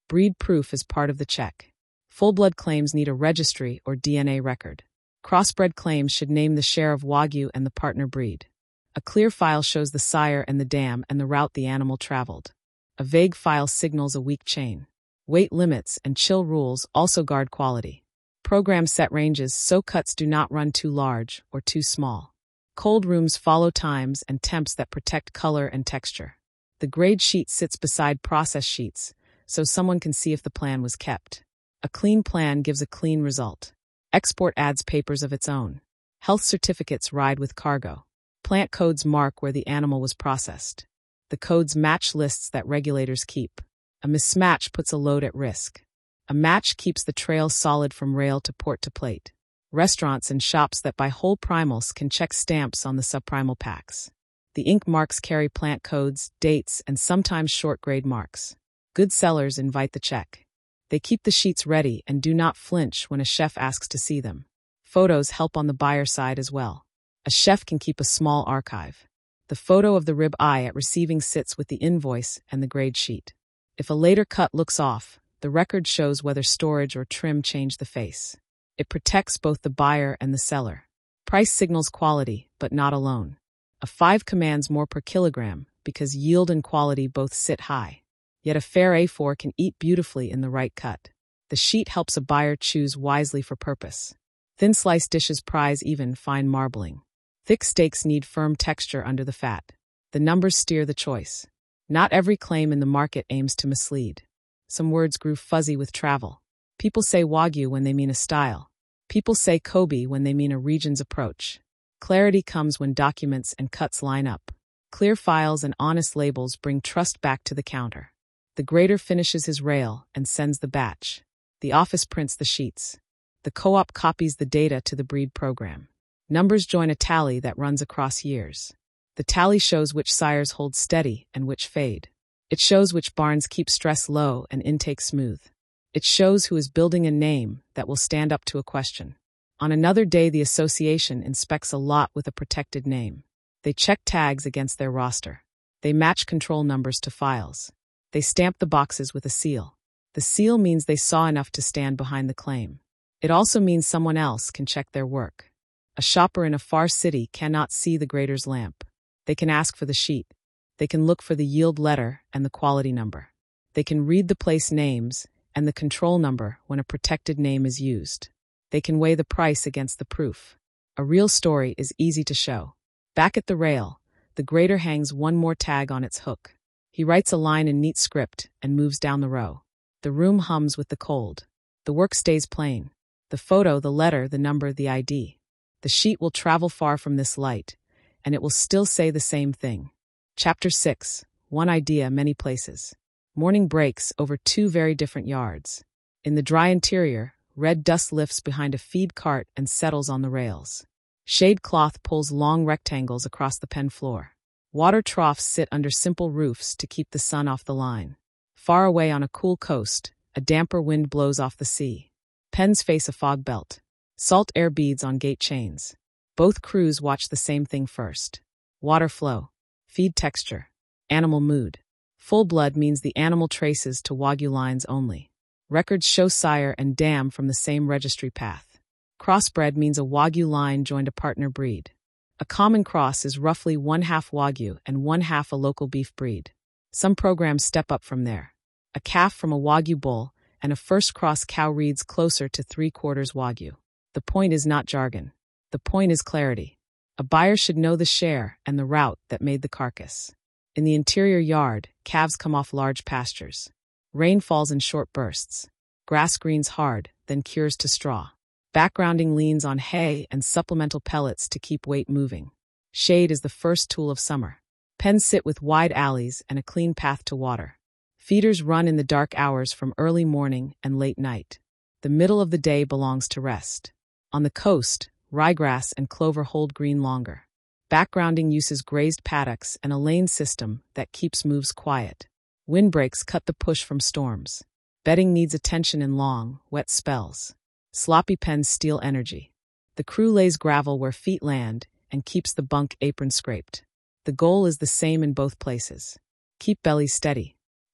Breed proof is part of the check. Full-blood claims need a registry or DNA record. Crossbred claims should name the share of Wagyu and the partner breed. A clear file shows the sire and the dam and the route the animal traveled. A vague file signals a weak chain. Weight limits and chill rules also guard quality. Program set ranges so cuts do not run too large or too small. Cold rooms follow times and temps that protect color and texture. The grade sheet sits beside process sheets, so someone can see if the plan was kept. A clean plan gives a clean result. Export adds papers of its own. Health certificates ride with cargo. Plant codes mark where the animal was processed. The codes match lists that regulators keep. A mismatch puts a load at risk. A match keeps the trail solid from rail to port to plate. Restaurants and shops that buy whole primals can check stamps on the subprimal packs. The ink marks carry plant codes, dates, and sometimes short grade marks. Good sellers invite the check. They keep the sheets ready and do not flinch when a chef asks to see them. Photos help on the buyer side as well. A chef can keep a small archive. The photo of the rib eye at receiving sits with the invoice and the grade sheet. If a later cut looks off, the record shows whether storage or trim changed the face. It protects both the buyer and the seller. Price signals quality, but not alone. A 5 commands more per kilogram because yield and quality both sit high. Yet a fair A4 can eat beautifully in the right cut. The sheet helps a buyer choose wisely for purpose. Thin sliced dishes prize even fine marbling. Thick steaks need firm texture under the fat. The numbers steer the choice. Not every claim in the market aims to mislead. Some words grew fuzzy with travel. People say Wagyu when they mean a style. People say Kobe when they mean a region's approach. Clarity comes when documents and cuts line up. Clear files and honest labels bring trust back to the counter. The grader finishes his rail and sends the batch. The office prints the sheets. The co-op copies the data to the breed program. Numbers join a tally that runs across years. The tally shows which sires hold steady and which fade. It shows which barns keep stress low and intake smooth. It shows who is building a name that will stand up to a question. On another day, the association inspects a lot with a protected name. They check tags against their roster. They match control numbers to files. They stamp the boxes with a seal. The seal means they saw enough to stand behind the claim. It also means someone else can check their work. A shopper in a far city cannot see the grader's lamp. They can ask for the sheet. They can look for the yield letter and the quality number. They can read the place names and the control number when a protected name is used. They can weigh the price against the proof. A real story is easy to show. Back at the rail, the grader hangs one more tag on its hook. He writes a line in neat script and moves down the row. The room hums with the cold. The work stays plain. The photo, the letter, the number, the ID. The sheet will travel far from this light, and it will still say the same thing. Chapter 6. One idea, many places. Morning breaks over 2 very different yards. In the dry interior, red dust lifts behind a feed cart and settles on the rails. Shade cloth pulls long rectangles across the pen floor. Water troughs sit under simple roofs to keep the sun off the line. Far away on a cool coast, a damper wind blows off the sea. Pens face a fog belt. Salt air beads on gate chains. Both crews watch the same thing first. Water flow. Feed texture. Animal mood. Full blood means the animal traces to Wagyu lines only. Records show sire and dam from the same registry path. Crossbred means a Wagyu line joined a partner breed. A common cross is roughly 1/2 Wagyu and 1/2 a local beef breed. Some programs step up from there. A calf from a Wagyu bull and a first cross cow reads closer to 3/4 Wagyu. The point is not jargon. The point is clarity. A buyer should know the share and the route that made the carcass. In the interior yard, calves come off large pastures. Rain falls in short bursts. Grass greens hard, then cures to straw. Backgrounding leans on hay and supplemental pellets to keep weight moving. Shade is the first tool of summer. Pens sit with wide alleys and a clean path to water. Feeders run in the dark hours from early morning and late night. The middle of the day belongs to rest. On the coast, ryegrass and clover hold green longer. Backgrounding uses grazed paddocks and a lane system that keeps moves quiet. Windbreaks cut the push from storms. Bedding needs attention in long, wet spells. Sloppy pens steal energy. The crew lays gravel where feet land and keeps the bunk apron scraped. The goal is the same in both places. Keep bellies steady.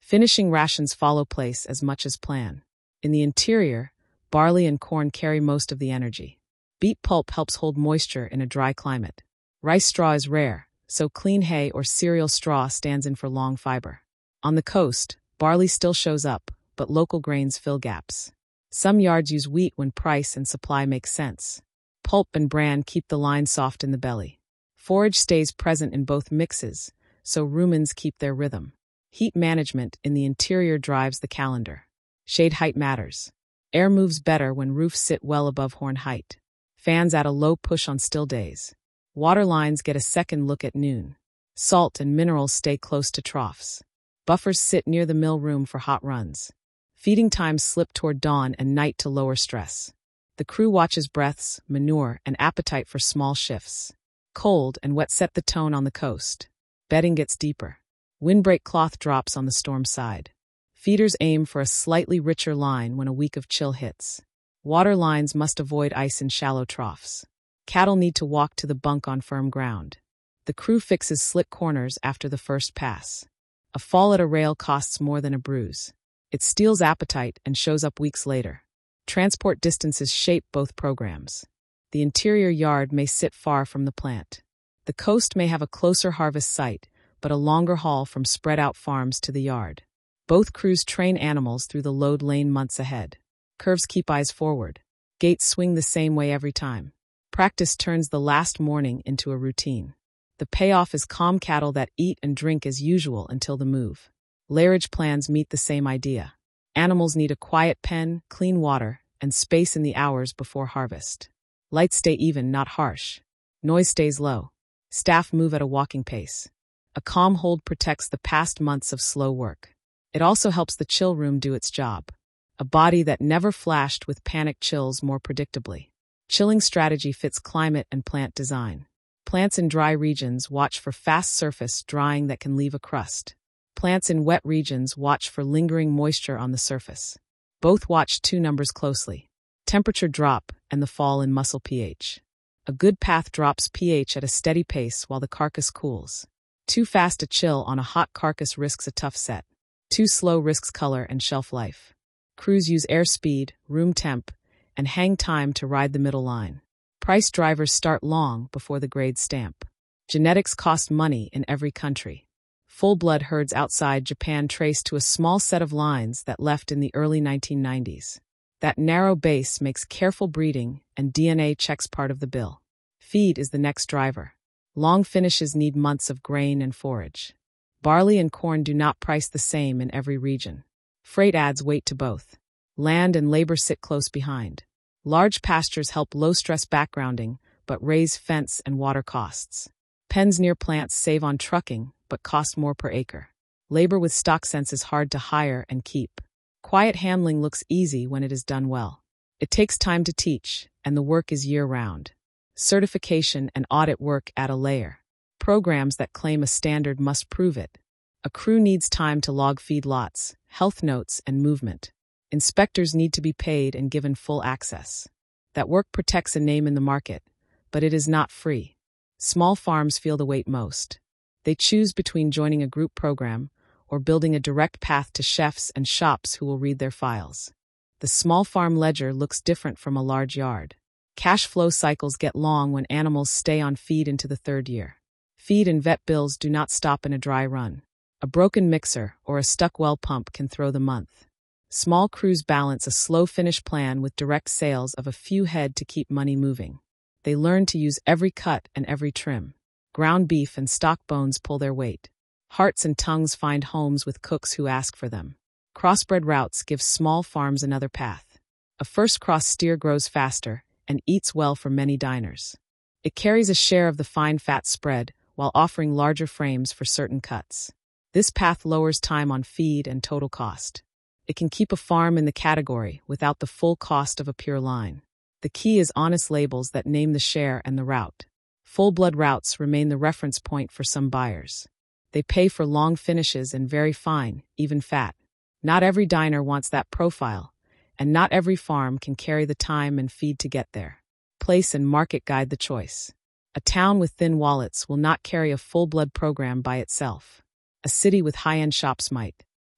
Finishing rations follow place as much as plan. In the interior, barley and corn carry most of the energy. Beet pulp helps hold moisture in a dry climate. Rice straw is rare, so clean hay or cereal straw stands in for long fiber. On the coast, barley still shows up, but local grains fill gaps. Some yards use wheat when price and supply make sense. Pulp and bran keep the line soft in the belly. Forage stays present in both mixes, so rumens keep their rhythm. Heat management in the interior drives the calendar. Shade height matters. Air moves better when roofs sit well above horn height. Fans add a low push on still days. Water lines get a second look at noon. Salt and minerals stay close to troughs. Buffers sit near the mill room for hot runs. Feeding times slip toward dawn and night to lower stress. The crew watches breaths, manure, and appetite for small shifts. Cold and wet set the tone on the coast. Bedding gets deeper. Windbreak cloth drops on the storm side. Feeders aim for a slightly richer line when a week of chill hits. Water lines must avoid ice in shallow troughs. Cattle need to walk to the bunk on firm ground. The crew fixes slick corners after the first pass. A fall at a rail costs more than a bruise. It steals appetite and shows up weeks later. Transport distances shape both programs. The interior yard may sit far from the plant. The coast may have a closer harvest site, but a longer haul from spread-out farms to the yard. Both crews train animals through the load lane months ahead. Curves keep eyes forward. Gates swing the same way every time. Practice turns the last morning into a routine. The payoff is calm cattle that eat and drink as usual until the move. Lairage plans meet the same idea. Animals need a quiet pen, clean water, and space in the hours before harvest. Lights stay even, not harsh. Noise stays low. Staff move at a walking pace. A calm hold protects the past months of slow work. It also helps the chill room do its job. A body that never flashed with panic chills more predictably. Chilling strategy fits climate and plant design. Plants in dry regions watch for fast surface drying that can leave a crust. Plants in wet regions watch for lingering moisture on the surface. Both watch two numbers closely: temperature drop and the fall in muscle pH. A good path drops pH at a steady pace while the carcass cools. Too fast a chill on a hot carcass risks a tough set. Too slow risks color and shelf life. Crews use air speed, room temp, and hang time to ride the middle line. Price drivers start long before the grade stamp. Genetics cost money in every country. Full-blood herds outside Japan trace to a small set of lines that left in the early 1990s. That narrow base makes careful breeding and DNA checks part of the bill. Feed is the next driver. Long finishes need months of grain and forage. Barley and corn do not price the same in every region. Freight adds weight to both. Land and labor sit close behind. Large pastures help low-stress backgrounding, but raise fence and water costs. Pens near plants save on trucking, but cost more per acre. Labor with stock sense is hard to hire and keep. Quiet handling looks easy when it is done well. It takes time to teach, and the work is year-round. Certification and audit work add a layer. Programs that claim a standard must prove it. A crew needs time to log feed lots, health notes, and movement. Inspectors need to be paid and given full access. That work protects a name in the market, but it is not free. Small farms feel the weight most. They choose between joining a group program or building a direct path to chefs and shops who will read their files. The small farm ledger looks different from a large yard. Cash flow cycles get long when animals stay on feed into the third year. Feed and vet bills do not stop in a dry run. A broken mixer or a stuck well pump can throw the month. Small crews balance a slow finish plan with direct sales of a few head to keep money moving. They learn to use every cut and every trim. Ground beef and stock bones pull their weight. Hearts and tongues find homes with cooks who ask for them. Crossbred routes give small farms another path. A first-cross steer grows faster and eats well for many diners. It carries a share of the fine fat spread while offering larger frames for certain cuts. This path lowers time on feed and total cost. It can keep a farm in the category without the full cost of a pure line. The key is honest labels that name the share and the route. Full-blood routes remain the reference point for some buyers. They pay for long finishes and very fine, even fat. Not every diner wants that profile, and not every farm can carry the time and feed to get there. Place and market guide the choice. A town with thin wallets will not carry a full-blood program by itself. A city with high-end shops might.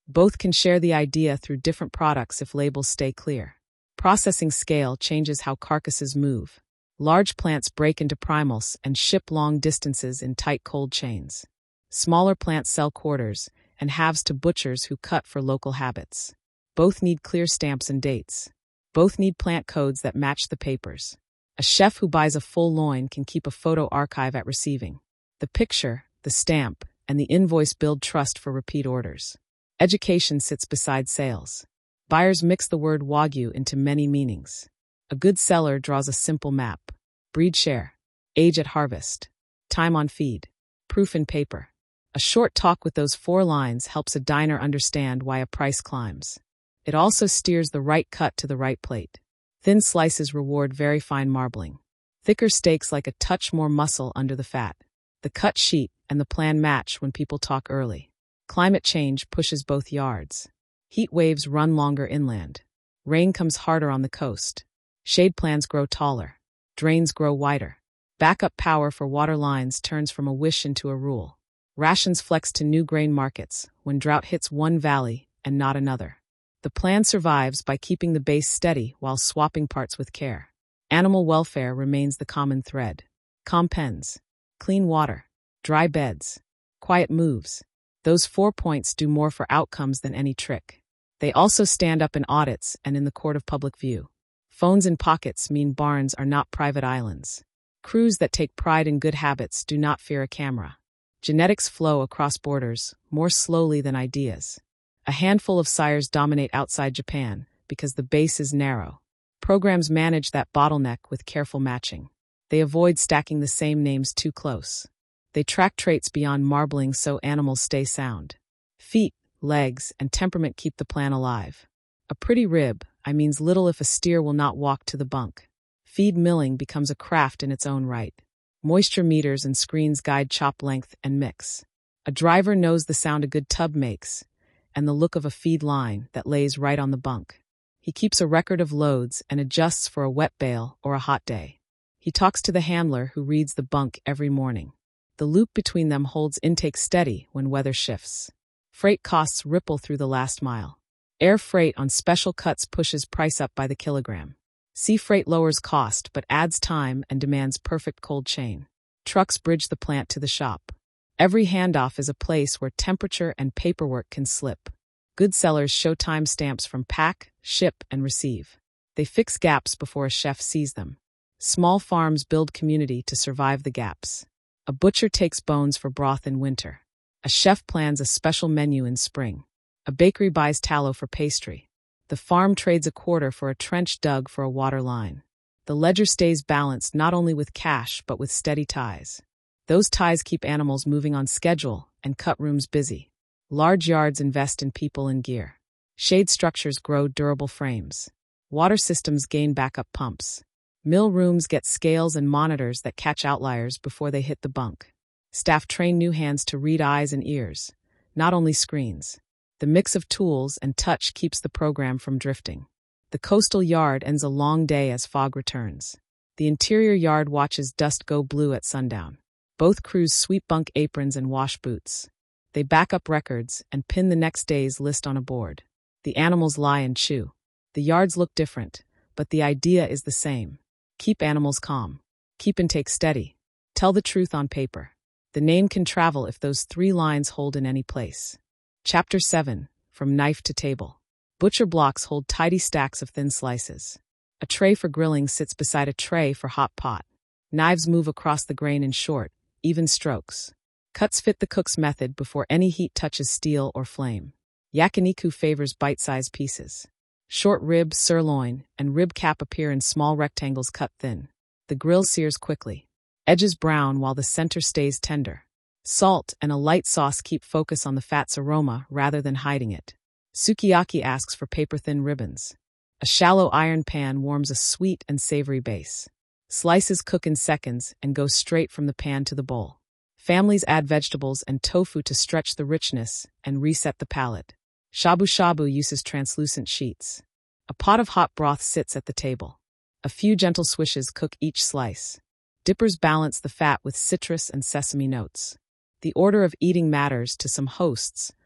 Both can share the idea through different products if labels stay clear. Processing scale changes how carcasses move. Large plants break into primals and ship long distances in tight cold chains. Smaller plants sell quarters and halves to butchers who cut for local habits. Both need clear stamps and dates. Both need plant codes that match the papers. A chef who buys a full loin can keep a photo archive at receiving. The picture, the stamp, and the invoice build trust for repeat orders. Education sits beside sales. Buyers mix the word Wagyu into many meanings. A good seller draws a simple map. Breed share, age at harvest, time on feed, proof in paper. A short talk with those 4 lines helps a diner understand why a price climbs. It also steers the right cut to the right plate. Thin slices reward very fine marbling. Thicker steaks like a touch more muscle under the fat. The cut sheet and the plan match when people talk early. Climate change pushes both yards. Heat waves run longer inland. Rain comes harder on the coast. Shade plans grow taller. Drains grow wider. Backup power for water lines turns from a wish into a rule. Rations flex to new grain markets when drought hits one valley and not another. The plan survives by keeping the base steady while swapping parts with care. Animal welfare remains the common thread. Calm pens, clean water, dry beds, quiet moves. Those 4 points do more for outcomes than any trick. They also stand up in audits and in the court of public view. Phones in pockets mean barns are not private islands. Crews that take pride in good habits do not fear a camera. Genetics flow across borders, more slowly than ideas. A handful of sires dominate outside Japan because the base is narrow. Programs manage that bottleneck with careful matching. They avoid stacking the same names too close. They track traits beyond marbling so animals stay sound. Feet, legs, and temperament keep the plan alive. A pretty rib, means little if a steer will not walk to the bunk. Feed milling becomes a craft in its own right. Moisture meters and screens guide chop length and mix. A driver knows the sound a good tub makes, and the look of a feed line that lays right on the bunk. He keeps a record of loads and adjusts for a wet bale or a hot day. He talks to the handler who reads the bunk every morning. The loop between them holds intake steady when weather shifts. Freight costs ripple through the last mile. Air freight on special cuts pushes price up by the kilogram. Sea freight lowers cost but adds time and demands perfect cold chain. Trucks bridge the plant to the shop. Every handoff is a place where temperature and paperwork can slip. Good sellers show time stamps from pack, ship, and receive. They fix gaps before a chef sees them. Small farms build community to survive the gaps. A butcher takes bones for broth in winter. A chef plans a special menu in spring. A bakery buys tallow for pastry. The farm trades a quarter for a trench dug for a water line. The ledger stays balanced not only with cash but with steady ties. Those ties keep animals moving on schedule and cut rooms busy. Large yards invest in people and gear. Shade structures grow durable frames. Water systems gain backup pumps. Mill rooms get scales and monitors that catch outliers before they hit the bunk. Staff train new hands to read eyes and ears, not only screens. The mix of tools and touch keeps the program from drifting. The coastal yard ends a long day as fog returns. The interior yard watches dust go blue at sundown. Both crews sweep bunk aprons and wash boots. They back up records and pin the next day's list on a board. The animals lie and chew. The yards look different, but the idea is the same. Keep animals calm. Keep intake steady. Tell the truth on paper. The name can travel if those 3 lines hold in any place. Chapter 7, From Knife to Table. Butcher blocks hold tidy stacks of thin slices. A tray for grilling sits beside a tray for hot pot. Knives move across the grain in short, even strokes. Cuts fit the cook's method before any heat touches steel or flame. Yakiniku favors bite-sized pieces. Short rib, sirloin, and rib cap appear in small rectangles cut thin. The grill sears quickly. Edges brown while the center stays tender. Salt and a light sauce keep focus on the fat's aroma rather than hiding it. Sukiyaki asks for paper-thin ribbons. A shallow iron pan warms a sweet and savory base. Slices cook in seconds and go straight from the pan to the bowl. Families add vegetables and tofu to stretch the richness and reset the palate. Shabu shabu uses translucent sheets. A pot of hot broth sits at the table. A few gentle swishes cook each slice. Dippers balance the fat with citrus and sesame notes. The order of eating matters to some hosts,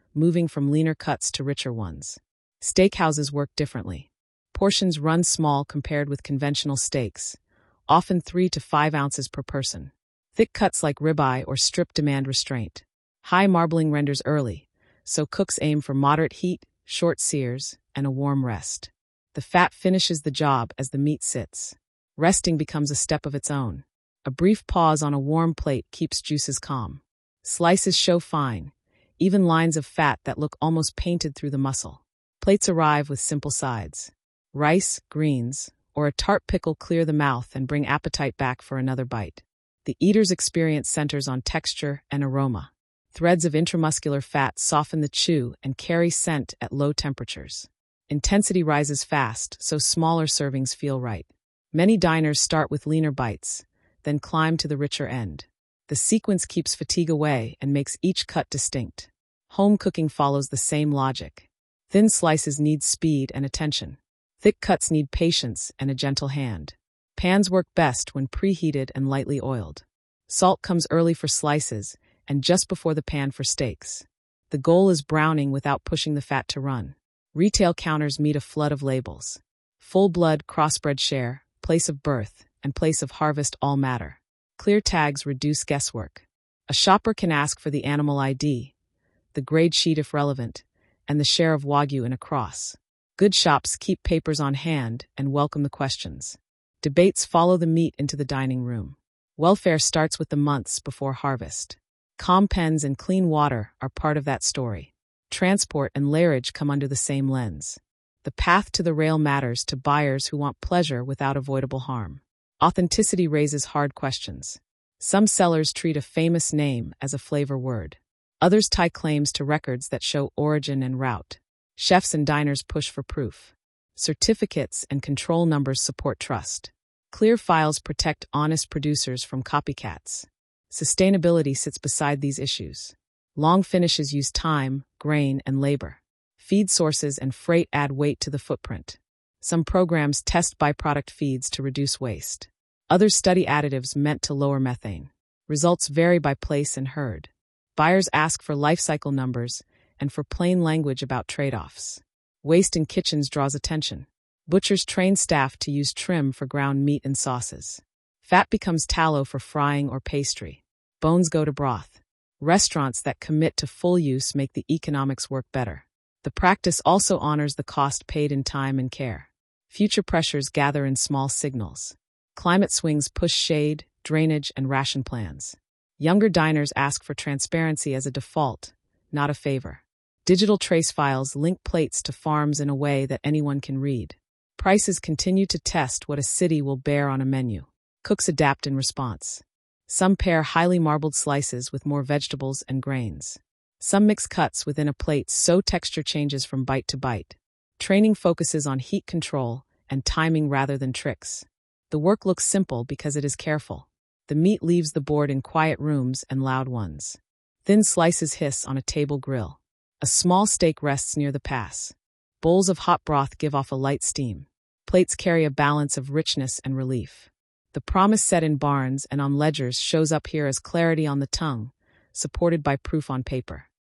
moving from leaner cuts to richer ones. Steakhouses work differently. Portions run small compared with conventional steaks, often 3 to 5 ounces per person. Thick cuts like ribeye or strip demand restraint. High marbling renders early, so cooks aim for moderate heat, short sears, and a warm rest. The fat finishes the job as the meat sits. Resting becomes a step of its own. A brief pause on a warm plate keeps juices calm. Slices show fine, even lines of fat that look almost painted through the muscle. Plates arrive with simple sides. Rice, greens, or a tart pickle clear the mouth and bring appetite back for another bite. The eater's experience centers on texture and aroma. Threads of intramuscular fat soften the chew and carry scent at low temperatures. Intensity rises fast, so smaller servings feel right. Many diners start with leaner bites, then climb to the richer end. The sequence keeps fatigue away and makes each cut distinct. Home cooking follows the same logic. Thin slices need speed and attention. Thick cuts need patience and a gentle hand. Pans work best when preheated and lightly oiled. Salt comes early for slices and just before the pan for steaks. The goal is browning without pushing the fat to run. Retail counters meet a flood of labels. Full blood, crossbred share, place of birth, and place of harvest all matter. Clear tags reduce guesswork. A shopper can ask for the animal ID, the grade sheet if relevant, and the share of Wagyu in a cross. Good shops keep papers on hand and welcome the questions. Debates follow the meat into the dining room. Welfare starts with the months before harvest. Calm pens and clean water are part of that story. Transport and lairage come under the same lens. The path to the rail matters to buyers who want pleasure without avoidable harm. Authenticity raises hard questions. Some sellers treat a famous name as a flavor word. Others tie claims to records that show origin and route. Chefs and diners push for proof. Certificates and control numbers support trust. Clear files protect honest producers from copycats. Sustainability sits beside these issues. Long finishes use time, grain, and labor. Feed sources and freight add weight to the footprint. Some programs test byproduct feeds to reduce waste. Others study additives meant to lower methane. Results vary by place and herd. Buyers ask for life cycle numbers and for plain language about trade-offs. Waste in kitchens draws attention. Butchers train staff to use trim for ground meat and sauces. Fat becomes tallow for frying or pastry. Bones go to broth. Restaurants that commit to full use make the economics work better. The practice also honors the cost paid in time and care. Future pressures gather in small signals. Climate swings push shade, drainage, and ration plans. Younger diners ask for transparency as a default, not a favor. Digital trace files link plates to farms in a way that anyone can read. Prices continue to test what a city will bear on a menu. Cooks adapt in response. Some pair highly marbled slices with more vegetables and grains. Some mix cuts within a plate so texture changes from bite to bite. Training focuses on heat control and timing rather than tricks. The work looks simple because it is careful. The meat leaves the board in quiet rooms and loud ones. Thin slices hiss on a table grill. A small steak rests near the pass. Bowls of hot broth give off a light steam. Plates carry a balance of richness and relief. The promise set in barns and on ledgers shows up here as clarity on the tongue, supported by proof on paper.